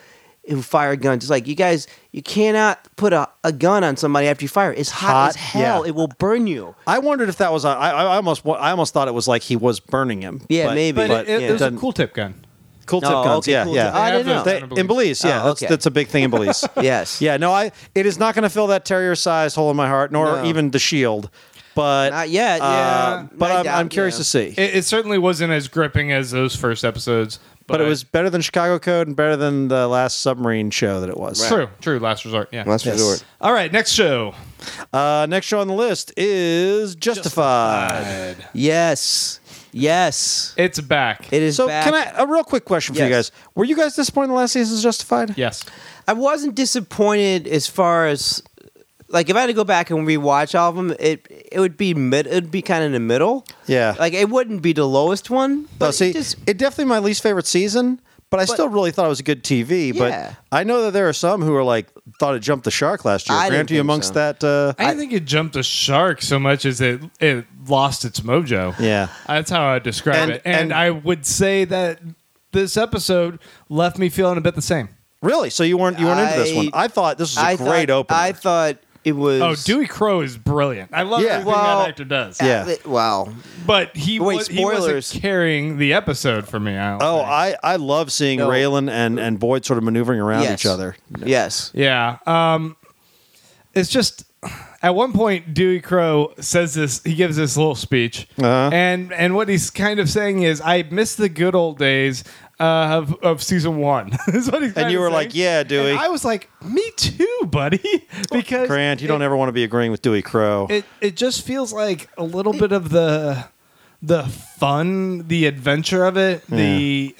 who fire guns. It's like, you guys, you cannot put a gun on somebody after you fire. It's hot as hell. yeah. It will burn you. I wondered if that was. I almost thought it was like he was burning him. Yeah, but, maybe. But it was a doesn't- cool tip gun. cool tip Oh, guns. okay, Yeah, cool yeah. tip. I didn't know. They- In Belize, yeah, Oh, okay. that's a big thing in Belize. Yes. Yeah, no, it is not going to fill that terrier-sized hole in my heart, nor No. even the shield. But Not yet. Yeah. but I I'm doubt- curious yeah. to see. It certainly wasn't as gripping as those first episodes. But it was better than Chicago Code and better than the last submarine show that it was. true. Last resort. Yeah. Last Yes. resort. All right. Next show. Next show on the list is Justified. Yes. Yes. It's back. It is So, back. can I a real quick question for you Yes. guys? Were you guys disappointed in the last season's Justified? Yes. I wasn't disappointed as far as, like, if I had to go back and rewatch all of them, it would be it'd be kind of in the middle. Yeah. Like, it wouldn't be the lowest one. But No, see, it definitely my least favorite season, but I still really thought it was a good TV. Yeah. But I know that there are some who are like thought it jumped the shark last year. I didn't Grant, are you think amongst so. that? I didn't think it jumped a shark so much as it lost its mojo. Yeah. That's how I would describe And- it. And and- I would say that this episode left me feeling a bit the same. Really? So you weren't into this one? I thought this was a great opener. I thought it was. Oh, Dewey Crow is brilliant. I love Yeah. everything Well, that actor does. Yeah. Wow. But he Wait, wasn't spoilers. carrying the episode for me. I don't Oh, think. I love seeing No. Raylan and Boyd sort of maneuvering around Yes. each other. Yes. Yeah. It's just at one point Dewey Crow says this. He gives this little speech, Uh-huh. and what he's kind of saying is, "I miss the good old days of season one." Is what he's And you kinda were saying. like, "Yeah, Dewey." And I was like, "Me too, buddy," because Grant, you don't ever want to be agreeing with Dewey Crow. It just feels like a little bit of the fun, the adventure of it, the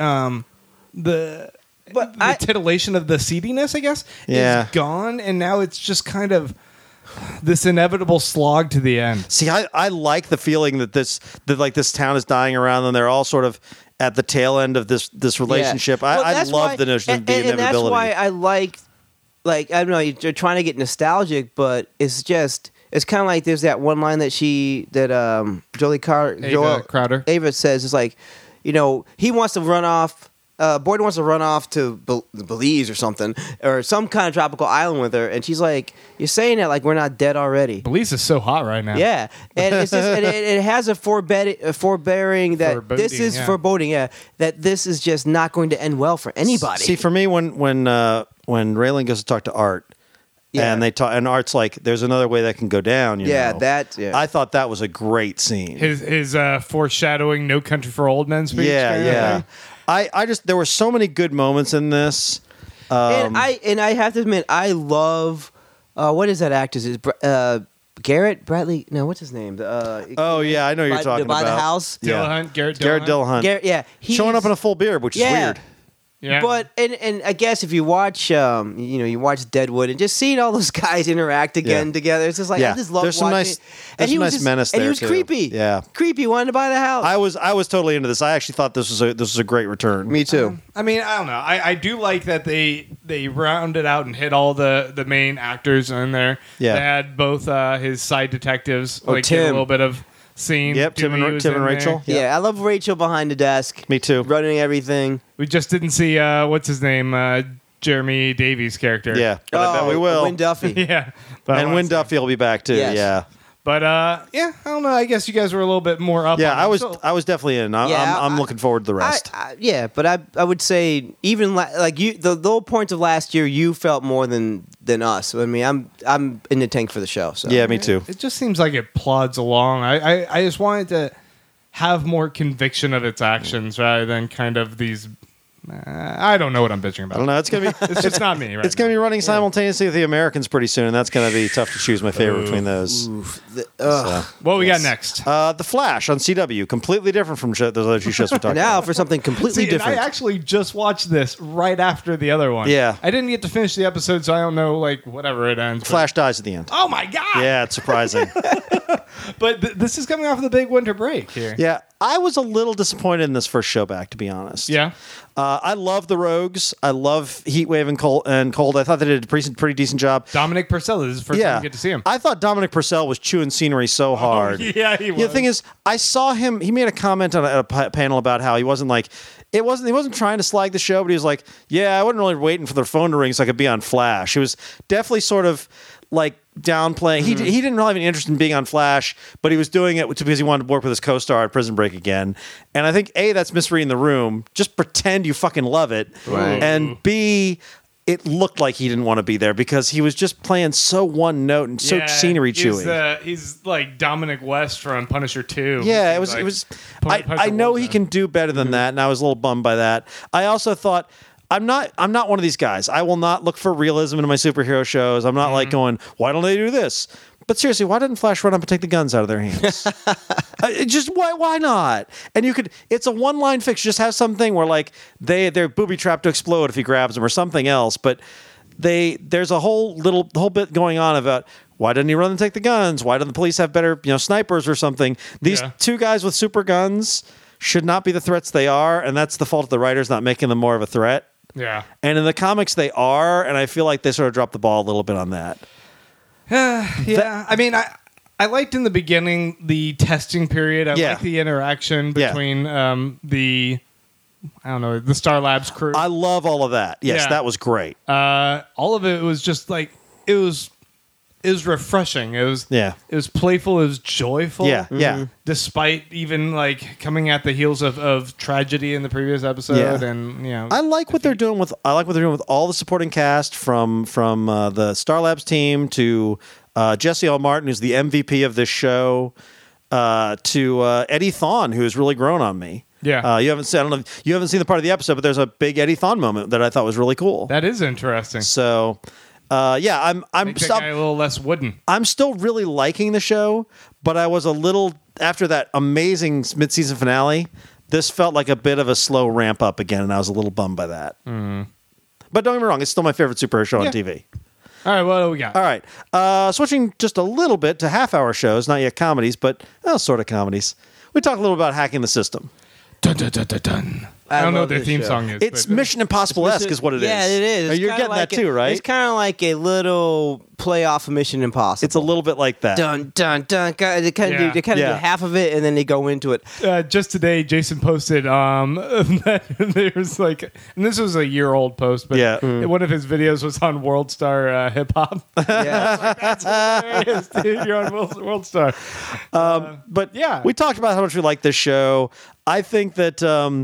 But the titillation of the seediness, I guess, Yeah. is gone, and now it's just kind of this inevitable slog to the end. See, I like the feeling that this town is dying around and they're all sort of at the tail end of this relationship. Yeah. Well, I that's love why- the notion of the and that's inevitability. why I like I don't know, you're trying to get nostalgic, but it's kind of like there's that one line that Jolie Crowder. Ava says, is like, he wants to run off. Boyd wants to run off to Belize or something, or some kind of tropical island with her, and she's like, "You're saying that like we're not dead already." Belize is so hot right now. Yeah, and it's just, and it has a forbearing that Foreboding, this is yeah. foreboding. Yeah, that this is just not going to end well for anybody. See, for me, when Raylan goes to talk to Art, Yeah. and they talk, and Art's like, "There's another way that can go down." You Yeah, know? yeah. I thought that was a great scene. His foreshadowing "No Country for Old Men" speech. yeah, kind of yeah. thing. I just there were so many good moments in this. And I have to admit, I love what is that actor's? Is Garrett Bradley? No, what's his name? Oh yeah, I know who you're talking by about. the house. Yeah. Garrett Garrett Dillahunt. Garrett, yeah, showing up in a full beard, which is Yeah. weird. Yeah. But and I guess if you watch you watch Deadwood and just seeing all those guys interact again Yeah. together, it's just like Yeah. I just love There's some watching. nice- it. there's And he some was nice just, menace and he there, was too. creepy. Yeah. creepy. Wanted to buy the house. I was totally into this. I actually thought this was a great return. Me too. I mean, I don't know. I do like that they rounded out and hit all the main actors in there. Yeah. They had both his side detectives Oh, like get a Tim. little bit of scene. Yep, Tim Dewey and was Tim in and there. Rachel. Yeah. I love Rachel behind the desk. Me too. Running everything. We just didn't see what's his name, Jeremy Davies' character. Yeah, but I bet we will. Win Duffy. Yeah. But I And wanna Win see Duffy will be back too. Yes. Yeah, But yeah, I don't know. I guess you guys were a little bit more up. yeah. on I it. was So- I was definitely in. Yeah, I'm looking forward to the rest. Yeah, but I would say even like you, the low points of last year, you felt more than us. I mean, I'm in the tank for the show. So yeah, me too. It just seems like it plods along. I just wanted to have more conviction of its actions rather than kind of these. I don't know what I'm bitching about. I don't know. It's gonna be It's just not me. Right it's gonna be running simultaneously with the Americans pretty soon, and that's gonna be tough to choose my favorite between those. What we got next? The Flash on CW, completely different from those other two shows we talked now about. for something completely See, and different. I actually just watched this right after the other one. Yeah. I didn't get to finish the episode, so I don't know like whatever it ends. but- Flash dies at the end. Oh my god! Yeah, it's surprising. But this is coming off of the big winter break here. Yeah, I was a little disappointed in this first show back, to be honest. Yeah. I love the Rogues. I love Heatwave and Cold. I thought they did a pretty decent job. Dominic Purcell. This is the first time you get to see him. I thought Dominic Purcell was chewing scenery so hard. yeah, he was. The thing is, I saw him. He made a comment on a panel about how he wasn't like He wasn't trying to slag the show, but he was like, yeah, I wasn't really waiting for the phone to ring so I could be on Flash. He was definitely sort of like downplaying. He didn't really have any interest in being on Flash, but he was doing it because he wanted to work with his co-star at Prison Break again. And I think A, that's misreading the room. Just pretend you fucking love it. Right. And B, it looked like he didn't want to be there because he was just playing so one note and so scenery chewy. He's like Dominic West from Punisher 2. Yeah, He's it was. like I know he can do better than that, and I was a little bummed by that. I also thought I'm not one of these guys. I will not look for realism in my superhero shows. I'm not like going, why don't they do this? But seriously, why didn't Flash run up and take the guns out of their hands? Just why not? And you could. It's a one-line fix. Just have something where like they're booby trapped to explode if he grabs them or something else. But there's a whole bit going on about why didn't he run and take the guns? Why don't the police have better snipers or something? These two guys with super guns should not be the threats they are, and that's the fault of the writers not making them more of a threat. Yeah. And in the comics they are, and I feel like they sort of dropped the ball a little bit on that. Yeah. I mean, I liked in the beginning the testing period. I liked the interaction between the Star Labs crew. I love all of that. Yes, Yeah. that was great. All of it was just like it was refreshing. It was playful. It was joyful. Yeah, yeah. Despite even like coming at the heels of tragedy in the previous episode, and I like what they're doing with all the supporting cast from the Star Labs team to Jesse L. Martin, who's the MVP of this show, to Eddie Thawne, who has really grown on me. Yeah. You haven't seen the part of the episode, but there's a big Eddie Thawne moment that I thought was really cool. That is interesting. So. I'm Make that guy a little less wooden. I'm still really liking the show, but I was a little after that amazing mid-season finale. This felt like a bit of a slow ramp up again, and I was a little bummed by that. But don't get me wrong; it's still my favorite superhero show on TV. All right, what do we got? All right, switching just a little bit to half-hour shows, not yet comedies, but sort of comedies. We talk a little about hacking the system. Dun, dun, dun, dun, dun. I don't know what their theme song is. It's Mission Impossible-esque is what it is. Yeah, it is. You're getting that too, right? It's kind of like a little play off of Mission Impossible. It's a little bit like that. Dun, dun, dun. They kind of do half of it, and then they go into it. Just today, Jason posted that there's like, and this was a year-old post, but one of his videos was on World Star Hip Hop. Yeah. That's hilarious, dude. You're on World Star. But we talked about how much we like this show. I think that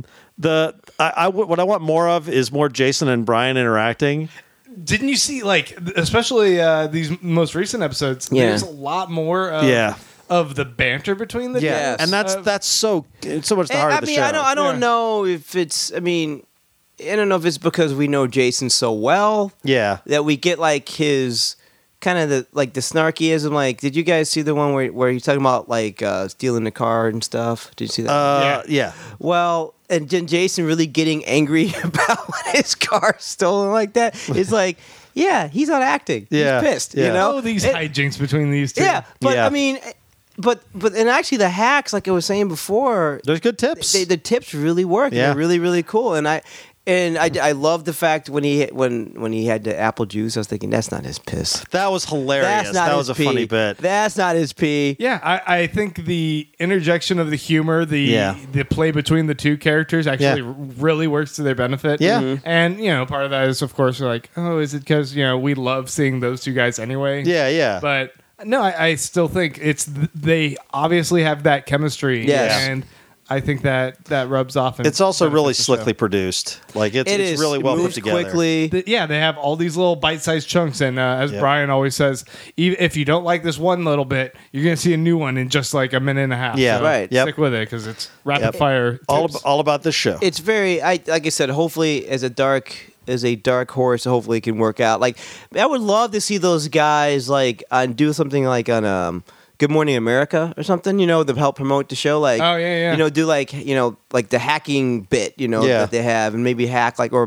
what I want more of is more Jason and Brian interacting. Didn't you see, like, especially these most recent episodes? There's a lot more of the banter between the Yes. And that's so much the heart of the show. I don't know if it's. I mean, I don't know if it's because we know Jason so well. Yeah. That we get like his kind of the snarkyism. Like, did you guys see the one where he's talking about like stealing the car and stuff? Did you see that? Yeah. Well, and then Jason really getting angry about his car stolen like that. It's like, yeah, he's not acting. Yeah. He's pissed. Yeah. You know, these hijinks between these two. Yeah, but I mean, but and actually the hacks, like I was saying before, there's good tips. The tips really work. Yeah. They're really, really cool. And I love the fact when he had the apple juice, I was thinking that's not his piss. That was hilarious. That was a funny bit. That's not his pee. Yeah, I think the interjection of the humor, the play between the two characters actually really works to their benefit. Yeah. And, part of that is, of course, like, oh, is it because, we love seeing those two guys anyway? Yeah. But, no, I still think they obviously have that chemistry. Yes. And I think that rubs off. It's also really slickly produced. Like it's really well put together. Quickly. They have all these little bite-sized chunks, and as Brian always says, if you don't like this one little bit, you're going to see a new one in just like a minute and a half. Yeah, so right. Stick with it because it's rapid fire. All about this show. It's very, like I said, hopefully as a dark horse, hopefully it can work out. Like I would love to see those guys like do something like on Good Morning America or something, to help promote the show. Like, do like the hacking bit, that they have, and maybe hack like or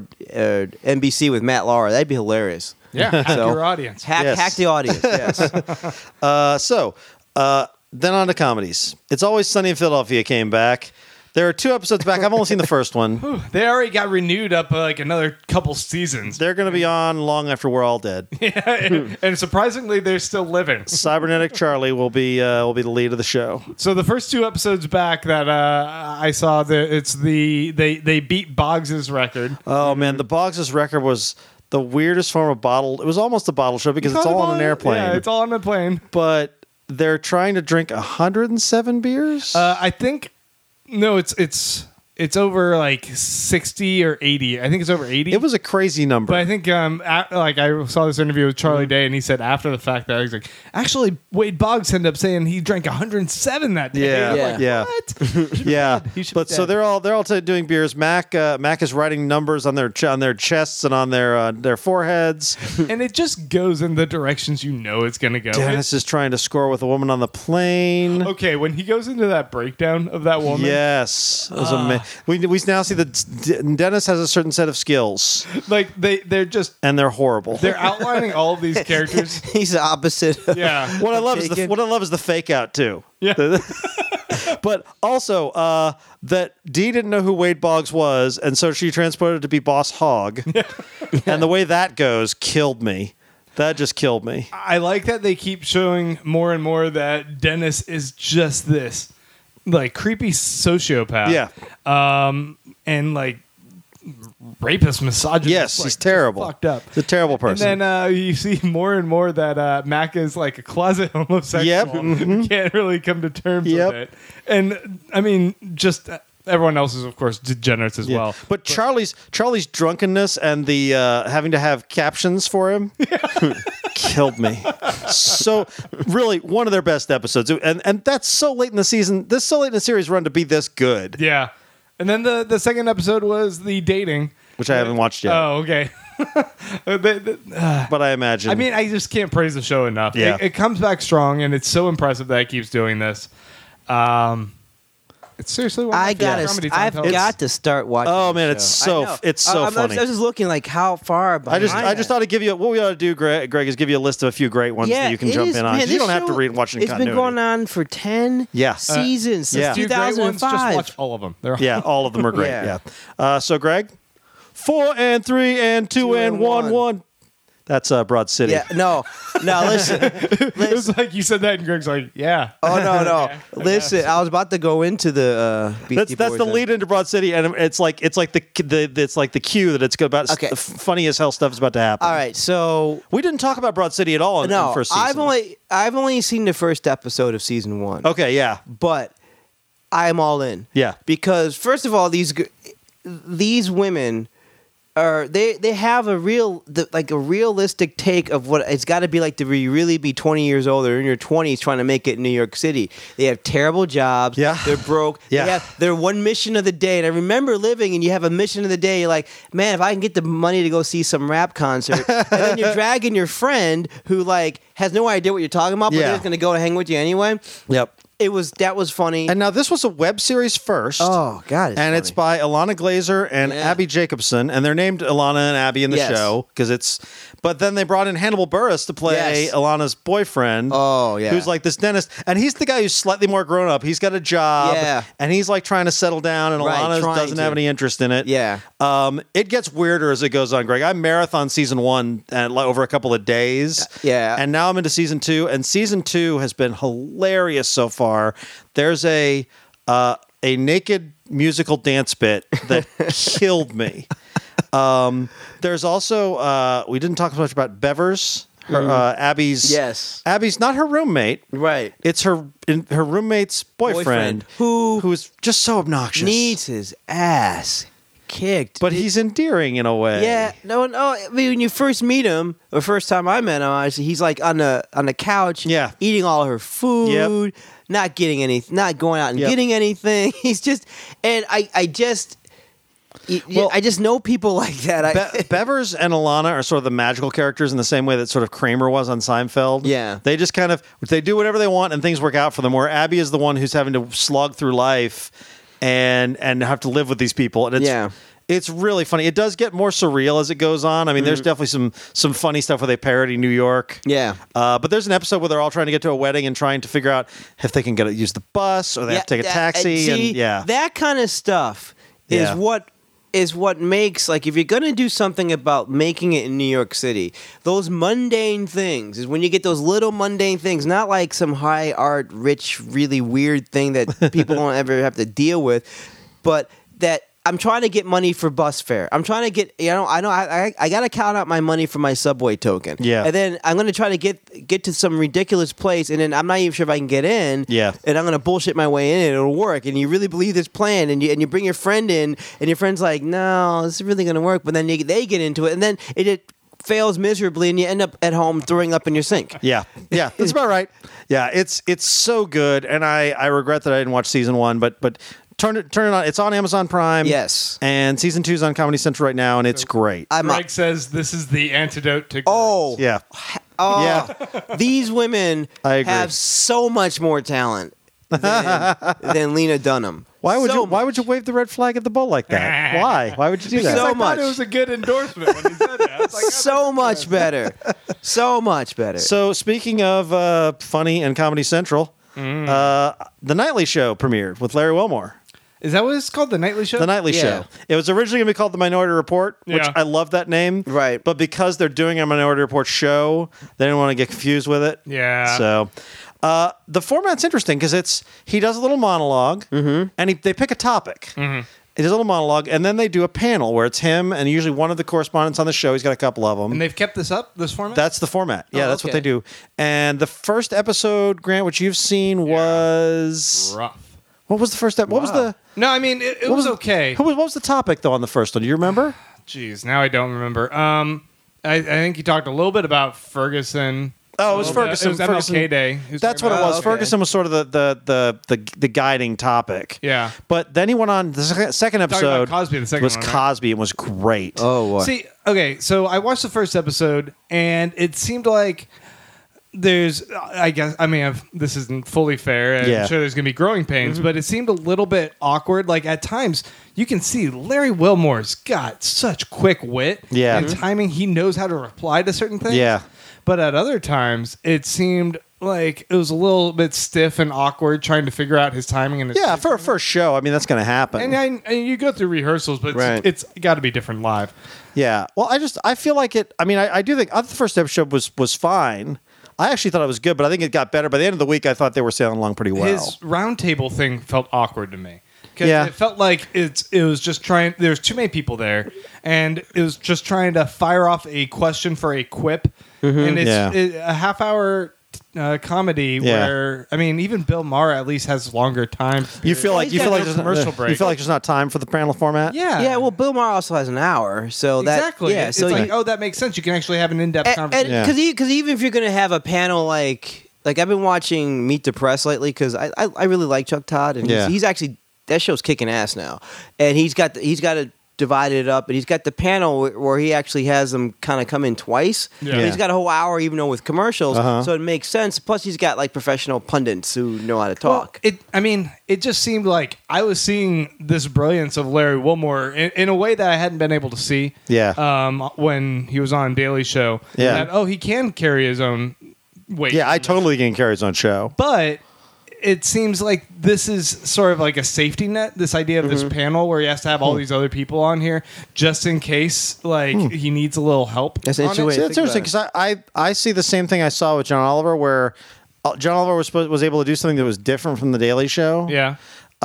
NBC with Matt Lauer. That'd be hilarious. Yeah, hack your audience. Hack the audience. Yes. Then on to comedies. It's Always Sunny in Philadelphia came back. There are 2 episodes back. I've only seen the first one. They already got renewed up like another couple seasons. They're going to be on long after we're all dead. And surprisingly, they're still living. Cybernetic Charlie will be the lead of the show. So the first 2 episodes back that I saw, they beat Boggs's record. Oh man, the Boggs' record was the weirdest form of bottle. It was almost a bottle show because it's all on an airplane. Yeah, it's all on a plane. But they're trying to drink 107 beers. I think no, it's over like 60 or 80. I think it's over 80. It was a crazy number. But I think, like I saw this interview with Charlie Day, and he said after the fact that he's like, actually, Wade Boggs ended up saying he drank 107 that day. Yeah, I'm like, yeah. What? Yeah, He should but be so dead. they're all doing beers. Mac is writing numbers on their chests and on their foreheads. And it just goes in the directions you know it's gonna go. Dennis is trying to score with a woman on the plane. Okay, when he goes into that breakdown of that woman, Yes, it was we now see that Dennis has a certain set of skills, like they're just and they're horrible. they're outlining all of these characters. He's the opposite. Of Yeah, What I love Taken. is the fake out too. yeah. But also that Dee didn't know who Wade Boggs was, and so she transported to be Boss Hogg. And the way that goes killed me. That just killed me. I like that they keep showing more and more that Dennis is just this like creepy sociopath. Yeah. And like rapist, misogynist. Yes, like, he's terrible. just fucked up. He's a terrible person. And then you see more and more that Mac is like a closet homosexual. Yep. Mhm. Can't really come to terms Yep. with it. And I mean, just everyone else is of course degenerates as Yeah. well. But Charlie's drunkenness and the having to have captions for him killed me. So really one of their best episodes, and that's so late in the season. This so late in the series run to be this good, Yeah. And then the second episode was the dating. which I haven't watched yet. Oh, okay. But I imagine. I mean, I just can't praise the show enough. Yeah. It comes back strong, and it's so impressive that it keeps doing this. It's seriously one of my favorite comedies on I've television. got to start watching. Oh, this man, show. it's so- I know. it's so I funny. was just looking like how far I behind. just thought I'd give you what we ought to do, Greg, is give you a list of a few great ones that you can it jump is, in on. man, 'Cause you this don't have to show- read watching It's continuity. been going on for 10 Yeah. seasons since yeah. Few great ones, 2005. just watch all of them. They're Yeah, all of them are great. Yeah. Yeah. So, Greg, 4 and 3 and 2 and 1 1. That's Broad City. Yeah, no, listen. It was like you said that, and Greg's like, "Yeah." Oh no. Okay, Listen, I was about to go into the Beastie That's Boys the then. lead into Broad City, and it's like the cue that it's about. Okay. Funny as hell stuff is about to happen. All right, so We didn't talk about Broad City at all in the first season. I've only seen the first episode of season 1. Okay, yeah, But I'm all in. yeah, Because first of all, these women are they have a realistic take of what it's got to be like to really be 20 years old or in your 20s trying to make it in New York City. They have terrible jobs. Yeah. They're broke. Yeah. They have their one mission of the day. And I remember living, and you have a mission of the day. You're like, man, if I can get the money to go see some rap concert, and then you're dragging your friend who like has no idea what you're talking about, but Yeah. they're just gonna go to hang with you anyway. yep. That was funny. And now this was a web series first. oh God, It's by Ilana Glazer and Yeah. Abby Jacobson, and they're named Ilana and Abby in the Yes. show because it's. But then they brought in Hannibal Buress to play Yes. Ilana's boyfriend. Oh, yeah. who's like this dentist, and he's the guy who's slightly more grown up. He's got a job, Yeah. and he's like trying to settle down, and Right, Ilana trying doesn't to. have any interest in it. Yeah. It gets weirder as it goes on, Greg. I marathon season 1 over a couple of days. Yeah. And now I'm into season 2, and season 2 has been hilarious so far. There's a naked musical dance bit that killed me. There's also we didn't talk much about Bevers, Abby's. Yes. Abby's not her roommate. Right. It's her roommate's boyfriend, who's just so obnoxious. Needs his ass kicked. But he's endearing in a way. yeah, no. I mean, when you first meet him, the first time I met him, he's like on the couch, Yeah. eating all her food, not getting not going out and getting anything. He's just, and I just know people like that. Bevers and Ilana are sort of the magical characters in the same way that sort of Kramer was on Seinfeld. Yeah. They just kind of, they do whatever they want and things work out for them, where Abby is the one who's having to slog through life and have to live with these people. And It's really funny. It does get more surreal as it goes on. I mean, there's definitely some funny stuff where they parody New York. Yeah. But there's an episode where they're all trying to get to a wedding and trying to figure out if they can use the bus or they have to take a taxi. See, that kind of stuff is what makes, like, if you're going to do something about making it in New York City, those mundane things is when you get those little mundane things, not like some high art, rich, really weird thing that people don't ever have to deal with, but that I'm trying to get money for bus fare. I'm trying to get, I got to count out my money for my subway token. Yeah. And then I'm going to try to get to some ridiculous place, and then I'm not even sure if I can get in. Yeah. And I'm going to bullshit my way in, and it'll work. And you really believe this plan, and you bring your friend in, and your friend's like, no, this is really going to work. But then they get into it, and then it fails miserably, and you end up at home throwing up in your sink. Yeah, that's about right. Yeah, it's so good, and I regret that I didn't watch season 1, but turn it on. It's on Amazon Prime. Yes. And season 2 is on Comedy Central right now, and it's great. Greg says this is the antidote to. Oh. Yeah. Oh, Yeah. These women I agree. have so much more talent than Lena Dunham. Why would So you wave the red flag at the bowl like that? Why? Why would you do that? So I much. thought it was a good endorsement when he said that. I was like, So much better. So much better. So speaking of funny and Comedy Central, The Nightly Show premiered with Larry Wilmore. is that what it's called? The Nightly Show? The Nightly Yeah. Show. It was originally going to be called The Minority Report, which Yeah. I love that name. Right. But because they're doing a Minority Report show, they didn't want to get confused with it. Yeah. So the format's interesting because he does a little monologue, and they pick a topic. He does a little monologue, and then they do a panel where it's him and usually one of the correspondents on the show. He's got a couple of them. And they've kept this format? That's the format. Yeah, Oh, that's what okay. they do. And the first episode, Grant, which you've seen, was rough. what was the first episode? What was the No, I mean, it was okay. what was the topic though on the first one? Do you remember? Jeez, now I don't remember. I think he talked a little bit about Ferguson. Oh, it was Ferguson. It was MLK Day. He was That's what talking it about- was. okay. Ferguson was sort of the guiding topic. Yeah. But then he went on the second Talking episode. about Cosby, the second was one, right? Cosby and was great. oh, what? See, okay, so I watched the first episode, and it seemed like there's, I guess, I mean, this isn't fully fair. I'm Yeah. sure there's going to be growing pains, but it seemed a little bit awkward. Like, at times, you can see Larry Wilmore's got such quick wit Yeah. and timing. He knows how to reply to certain things. Yeah. But at other times, it seemed like it was a little bit stiff and awkward trying to figure out his timing. And his Yeah, for a first show, I mean that's going to happen. and you go through rehearsals, but Right. it's got to be different live. Yeah. Well, I feel like it. I mean, I do think the first episode was fine. I actually thought it was good, but I think it got better. By the end of the week, I thought they were sailing along pretty well. His round table thing felt awkward to me. 'Cause Yeah. it felt like it was just trying. There's too many people there, and it was just trying to fire off a question for a quip, and it's Yeah. a half-hour comedy Yeah. where I mean, even Bill Maher at least has longer time. You feel like he's got no there's commercial you break. feel like there's not time for the panel format. Yeah, Yeah, well, Bill Maher also has an hour, so that exactly. Yeah, It's so like, you- oh, that makes sense. You can actually have an in-depth conversation. Yeah. because even if you're gonna have a panel like I've been watching Meet the Press lately because I really like Chuck Todd and Yeah. he's actually that show's kicking ass now, and he's got to divide it up, and he's got the panel where he actually has them kind of come in twice. Yeah. And he's got a whole hour, even though with commercials, Uh-huh. so it makes sense. Plus, he's got like professional pundits who know how to Well, talk. it just seemed like I was seeing this brilliance of Larry Wilmore in a way that I hadn't been able to see. Yeah. When he was on Daily Show. Yeah. That, he can carry his own weight. Yeah, I totally can carry his own show. But it seems like this is sort of like a safety net. This idea of this panel where he has to have all these other people on here just in case, he needs a little help. That's on interesting. it. See, that's think interesting about because I see the same thing I saw with John Oliver, where John Oliver was able to do something that was different from the Daily Show. Yeah.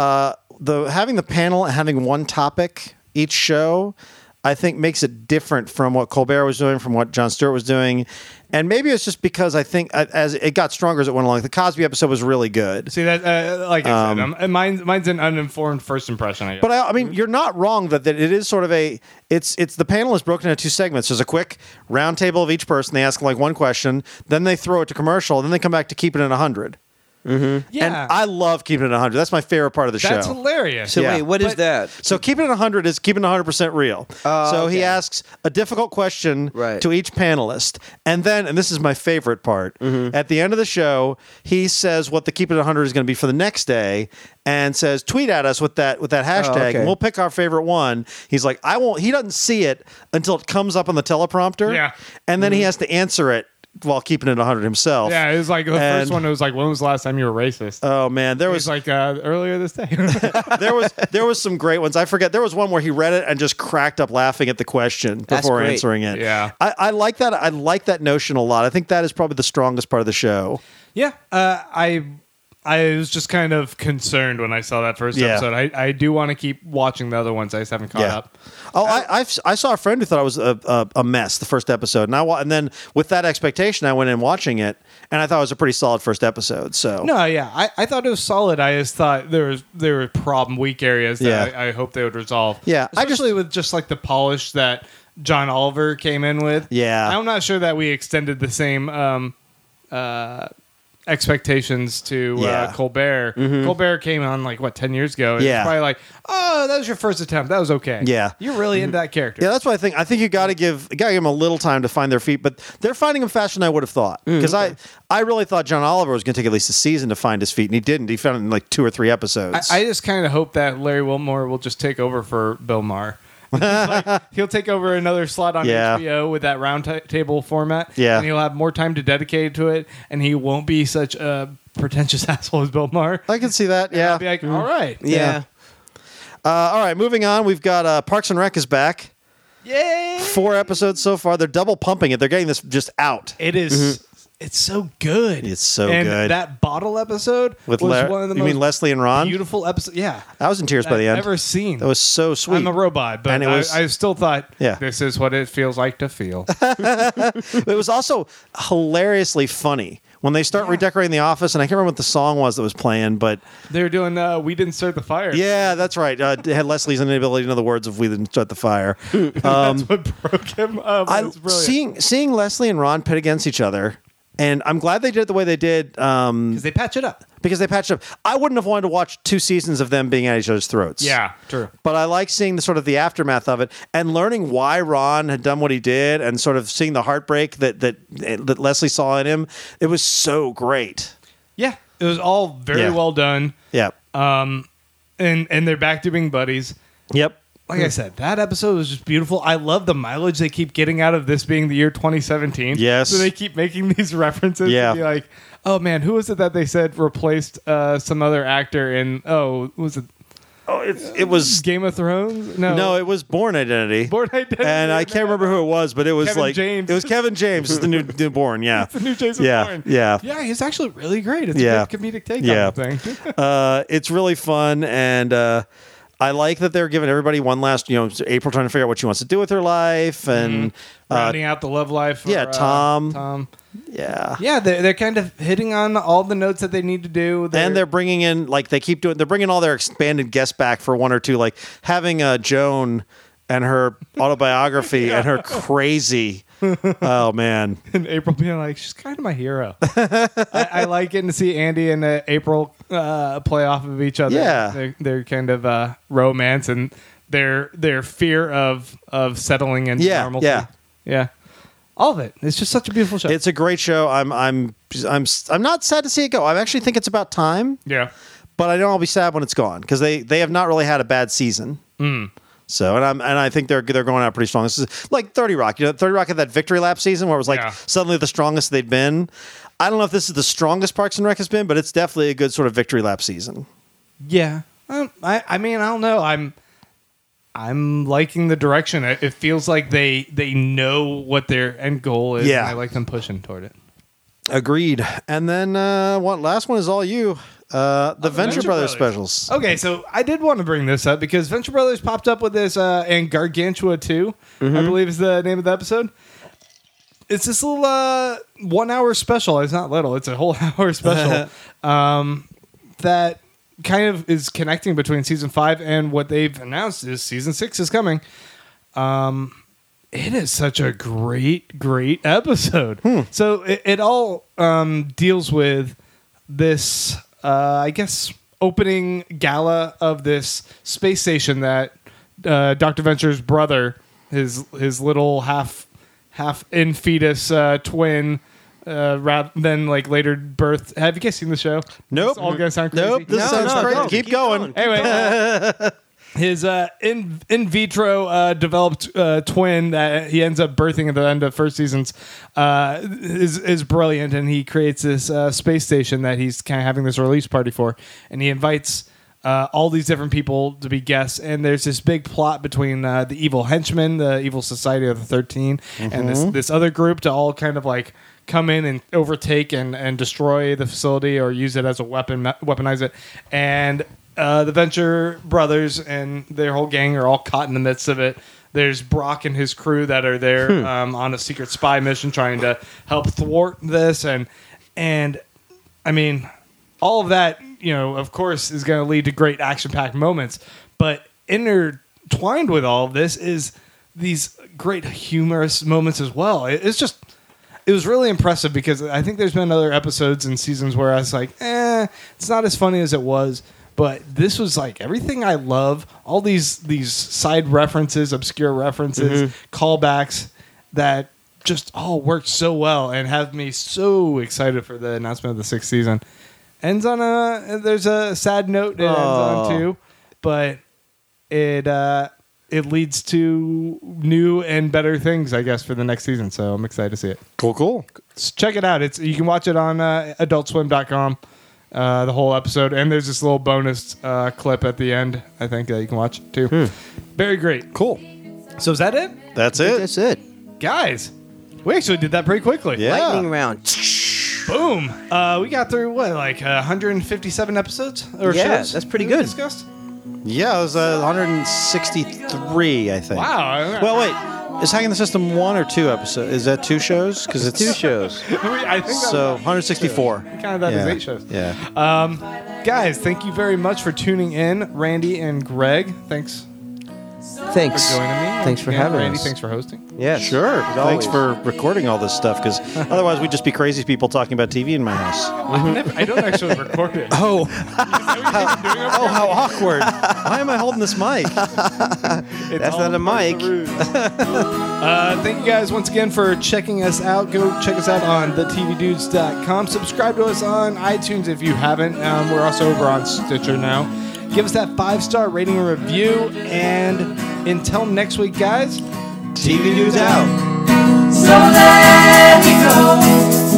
Having the panel and having one topic each show, I think makes it different from what Colbert was doing, from what Jon Stewart was doing. And maybe it's just because I think as it got stronger as it went along. The Cosby episode was really good. See that, like I said, mine's an uninformed first impression. I guess. But I mean, you're not wrong that it is sort of it's the panel is broken into two segments. There's a quick round table of each person. They ask like one question, then they throw it to commercial, then they come back to keep it at 100. Yeah, And I love Keeping It 100. That's my favorite part of the that's show. hilarious. So Yeah. wait, what is But- that? So Keeping It 100 is keeping it 100% real. So he okay. asks a difficult question Right. to each panelist. And then, and this is my favorite part, at the end of the show, he says what the Keep It 100 is going to be for the next day and says, tweet at us with that hashtag okay. and we'll pick our favorite one. He's like, he doesn't see it until it comes up on the teleprompter. Yeah. And then he has to answer it while keeping it 100 himself. Yeah, it was like the first And- one. It was like, when was the last time you were racist? Oh man, there It was was like earlier this day. there was some great ones. I forget. There was one where he read it and just cracked up laughing at the question That's before great. answering it. Yeah. I like that. I like that notion a lot. I think that is probably the strongest part of the show. Yeah, I was just kind of concerned when I saw that first Yeah. episode. I do want to keep watching the other ones. I just haven't caught up. Oh, I saw a friend who thought it was a mess the first episode, and then with that expectation, I went in watching it, and I thought it was a pretty solid first episode. So No, yeah, I thought it was solid. I just thought there were problem weak areas that Yeah. I hope they would resolve. Yeah, especially with just like the polish that John Oliver came in with. Yeah. I'm not sure that we extended the same expectations to Yeah. Colbert. Colbert came on like 10 years ago. And Yeah. it's probably like, oh, that was your first attempt. That was okay. Yeah. you're really into that character. Yeah, that's what I think. I think you got to give them a little time to find their feet, but they're finding them faster than I would have thought. Because I really thought John Oliver was going to take at least a season to find his feet, and he didn't. He found it in like 2 or 3 episodes. I just kind of hope that Larry Wilmore will just take over for Bill Maher. He'll take over another slot on Yeah. HBO with that round table format. Yeah. And he'll have more time to dedicate to it, and he won't be such a pretentious asshole as Bill Maher. I can see that. Yeah. I'll be like, all right. Yeah. All right, moving on. We've got Parks and Rec is back. Yay! 4 episodes so far. They're double pumping it. They're getting this just out. It is. It's so good. It's so and good. That bottle episode With was one of the you most mean Leslie and Ron? beautiful episodes. Yeah. I was in tears by the I've end. ever seen. That was so sweet. I'm a robot, but And it was- I still thought, Yeah. this is what it feels like to feel. It was also hilariously funny when they start redecorating the office, and I can't remember what the song was that was playing, but They were doing We Didn't Start the Fire. yeah, that's right. It had Leslie's inability to know the words of "We Didn't Start the Fire." That's what broke him up. I It's brilliant. seeing Leslie and Ron pit against each other, and I'm glad they did it the way they did. Because they patch it up. Because they patched up. I wouldn't have wanted to watch 2 seasons of them being at each other's throats. Yeah, true. But I like seeing the sort of the aftermath of it and learning why Ron had done what he did and sort of seeing the heartbreak that Leslie saw in him. It was so great. Yeah, it was all very Yeah. well done. Yeah. And they're back to being buddies. Yep. Like I said, that episode was just beautiful. I love the mileage they keep getting out of this being the year 2017. Yes. So they keep making these references. Yeah. To be like, oh man, who was it that they said replaced some other actor in? Oh, was it Oh, it was Game of Thrones? No, it was Bourne Identity. Bourne Identity. And I can't remember who it was, but it was Kevin like James. it was Kevin James. Is the new Bourne? Yeah. the new Jason Yeah, Bourne. yeah. Yeah, he's actually really great. It's Yeah. a good comedic take Yeah. on the thing. It's really fun, and I like that they're giving everybody one last. April trying to figure out what she wants to do with her life, and Rounding out the love life. For, yeah, Tom. Tom. yeah. Yeah, they're kind of hitting on all the notes that they need to do. And they're bringing in they're bringing all their expanded guests back for 1 or 2, like having Joan and her autobiography and her crazy. Oh man, and April being like, she's kind of my hero. I like getting to see Andy and April play off of each other. Yeah. Their kind of romance and their fear of settling into Yeah, normalcy. Yeah. All of it. It's just such a beautiful show. it's a great show. I'm not sad to see it go. I actually think it's about time, yeah. but I know I'll be sad when it's gone because they have not really had a bad season. So and I think they're going out pretty strong. This is like 30 Rock. 30 Rock had that victory lap season where it was like Yeah. suddenly the strongest they'd been. I don't know if this is the strongest Parks and Rec has been, but it's definitely a good sort of victory lap season. Yeah. I mean, I don't know. I'm liking the direction. It feels like they know what their end goal is. Yeah. And I like them pushing toward it. Agreed. And then last one is all you. The Venture Brothers specials. Okay, so I did want to bring this up because Venture Brothers popped up with this, and Gargantua 2, I believe is the name of the episode. It's this little 1 hour special. It's not little, it's a whole hour special that kind of is connecting between season 5 and what they've announced is season 6 is coming. It is such a great episode. So it all deals with this, I guess, opening gala of this space station that Dr. Venture's brother, his little half in fetus twin, rather than like later birth. Have you guys seen the show? Nope. It's all gonna sound crazy. Nope. This sounds crazy. no. Keep going. Anyway, his in vitro developed twin that he ends up birthing at the end of first seasons is brilliant, and he creates this space station that he's kind of having this release party for, and he invites all these different people to be guests, and there's this big plot between the evil henchmen, the evil Society of the 13, and this other group to all kind of like come in and overtake and destroy the facility or use it as a weapon, weaponize it, and the Venture brothers and their whole gang are all caught in the midst of it. There's Brock and his crew that are there on a secret spy mission trying to help thwart this, and I mean, all of that, you know, of course, is going to lead to great action-packed moments. But intertwined with all of this is these great humorous moments as well. It was really impressive because I think there's been other episodes and seasons where I was like, it's not as funny as it was. But this was like everything I love. All these side references, obscure references, callbacks that just all worked so well and have me so excited for the announcement of the 6th season. Ends on there's a sad note it ends on too, but it leads to new and better things, I guess, for the next season. So I'm excited to see it. Cool. Check it out. You can watch it on AdultSwim.com. The whole episode, and there's this little bonus clip at the end, I think, that you can watch too. Very great. Cool. So is that it? That's it. That's it. Guys, we actually did that pretty quickly. Yeah. Lightning round. Boom. We got through, what, like 157 episodes? Or Yeah, shows that's pretty that we good. Discussed? Yeah, it was 163, I think. Wow. Well, wait. Is Hacking the System 1 or 2 episodes? Is that 2 shows? Because it's 2 shows. I think So 164. kind of that is 8 shows. Yeah. Guys, thank you very much for tuning in. Randy and Greg, thanks Thanks. for joining me. Thanks for Yeah, having Randy, us. thanks for hosting. Yes. Sure. as Thanks always. for recording all this stuff, because otherwise we'd just be crazy people talking about TV in my house. I don't actually record it. Oh, Oh, how awkward. Why am I holding this mic? That's not a mic. Thank you guys once again for checking us out. Go check us out on thetvdudes.com. Subscribe to us on iTunes if you haven't. We're also over on Stitcher now. Give us that 5-star rating and review. And until next week, guys, TV Dudes out. So let me go.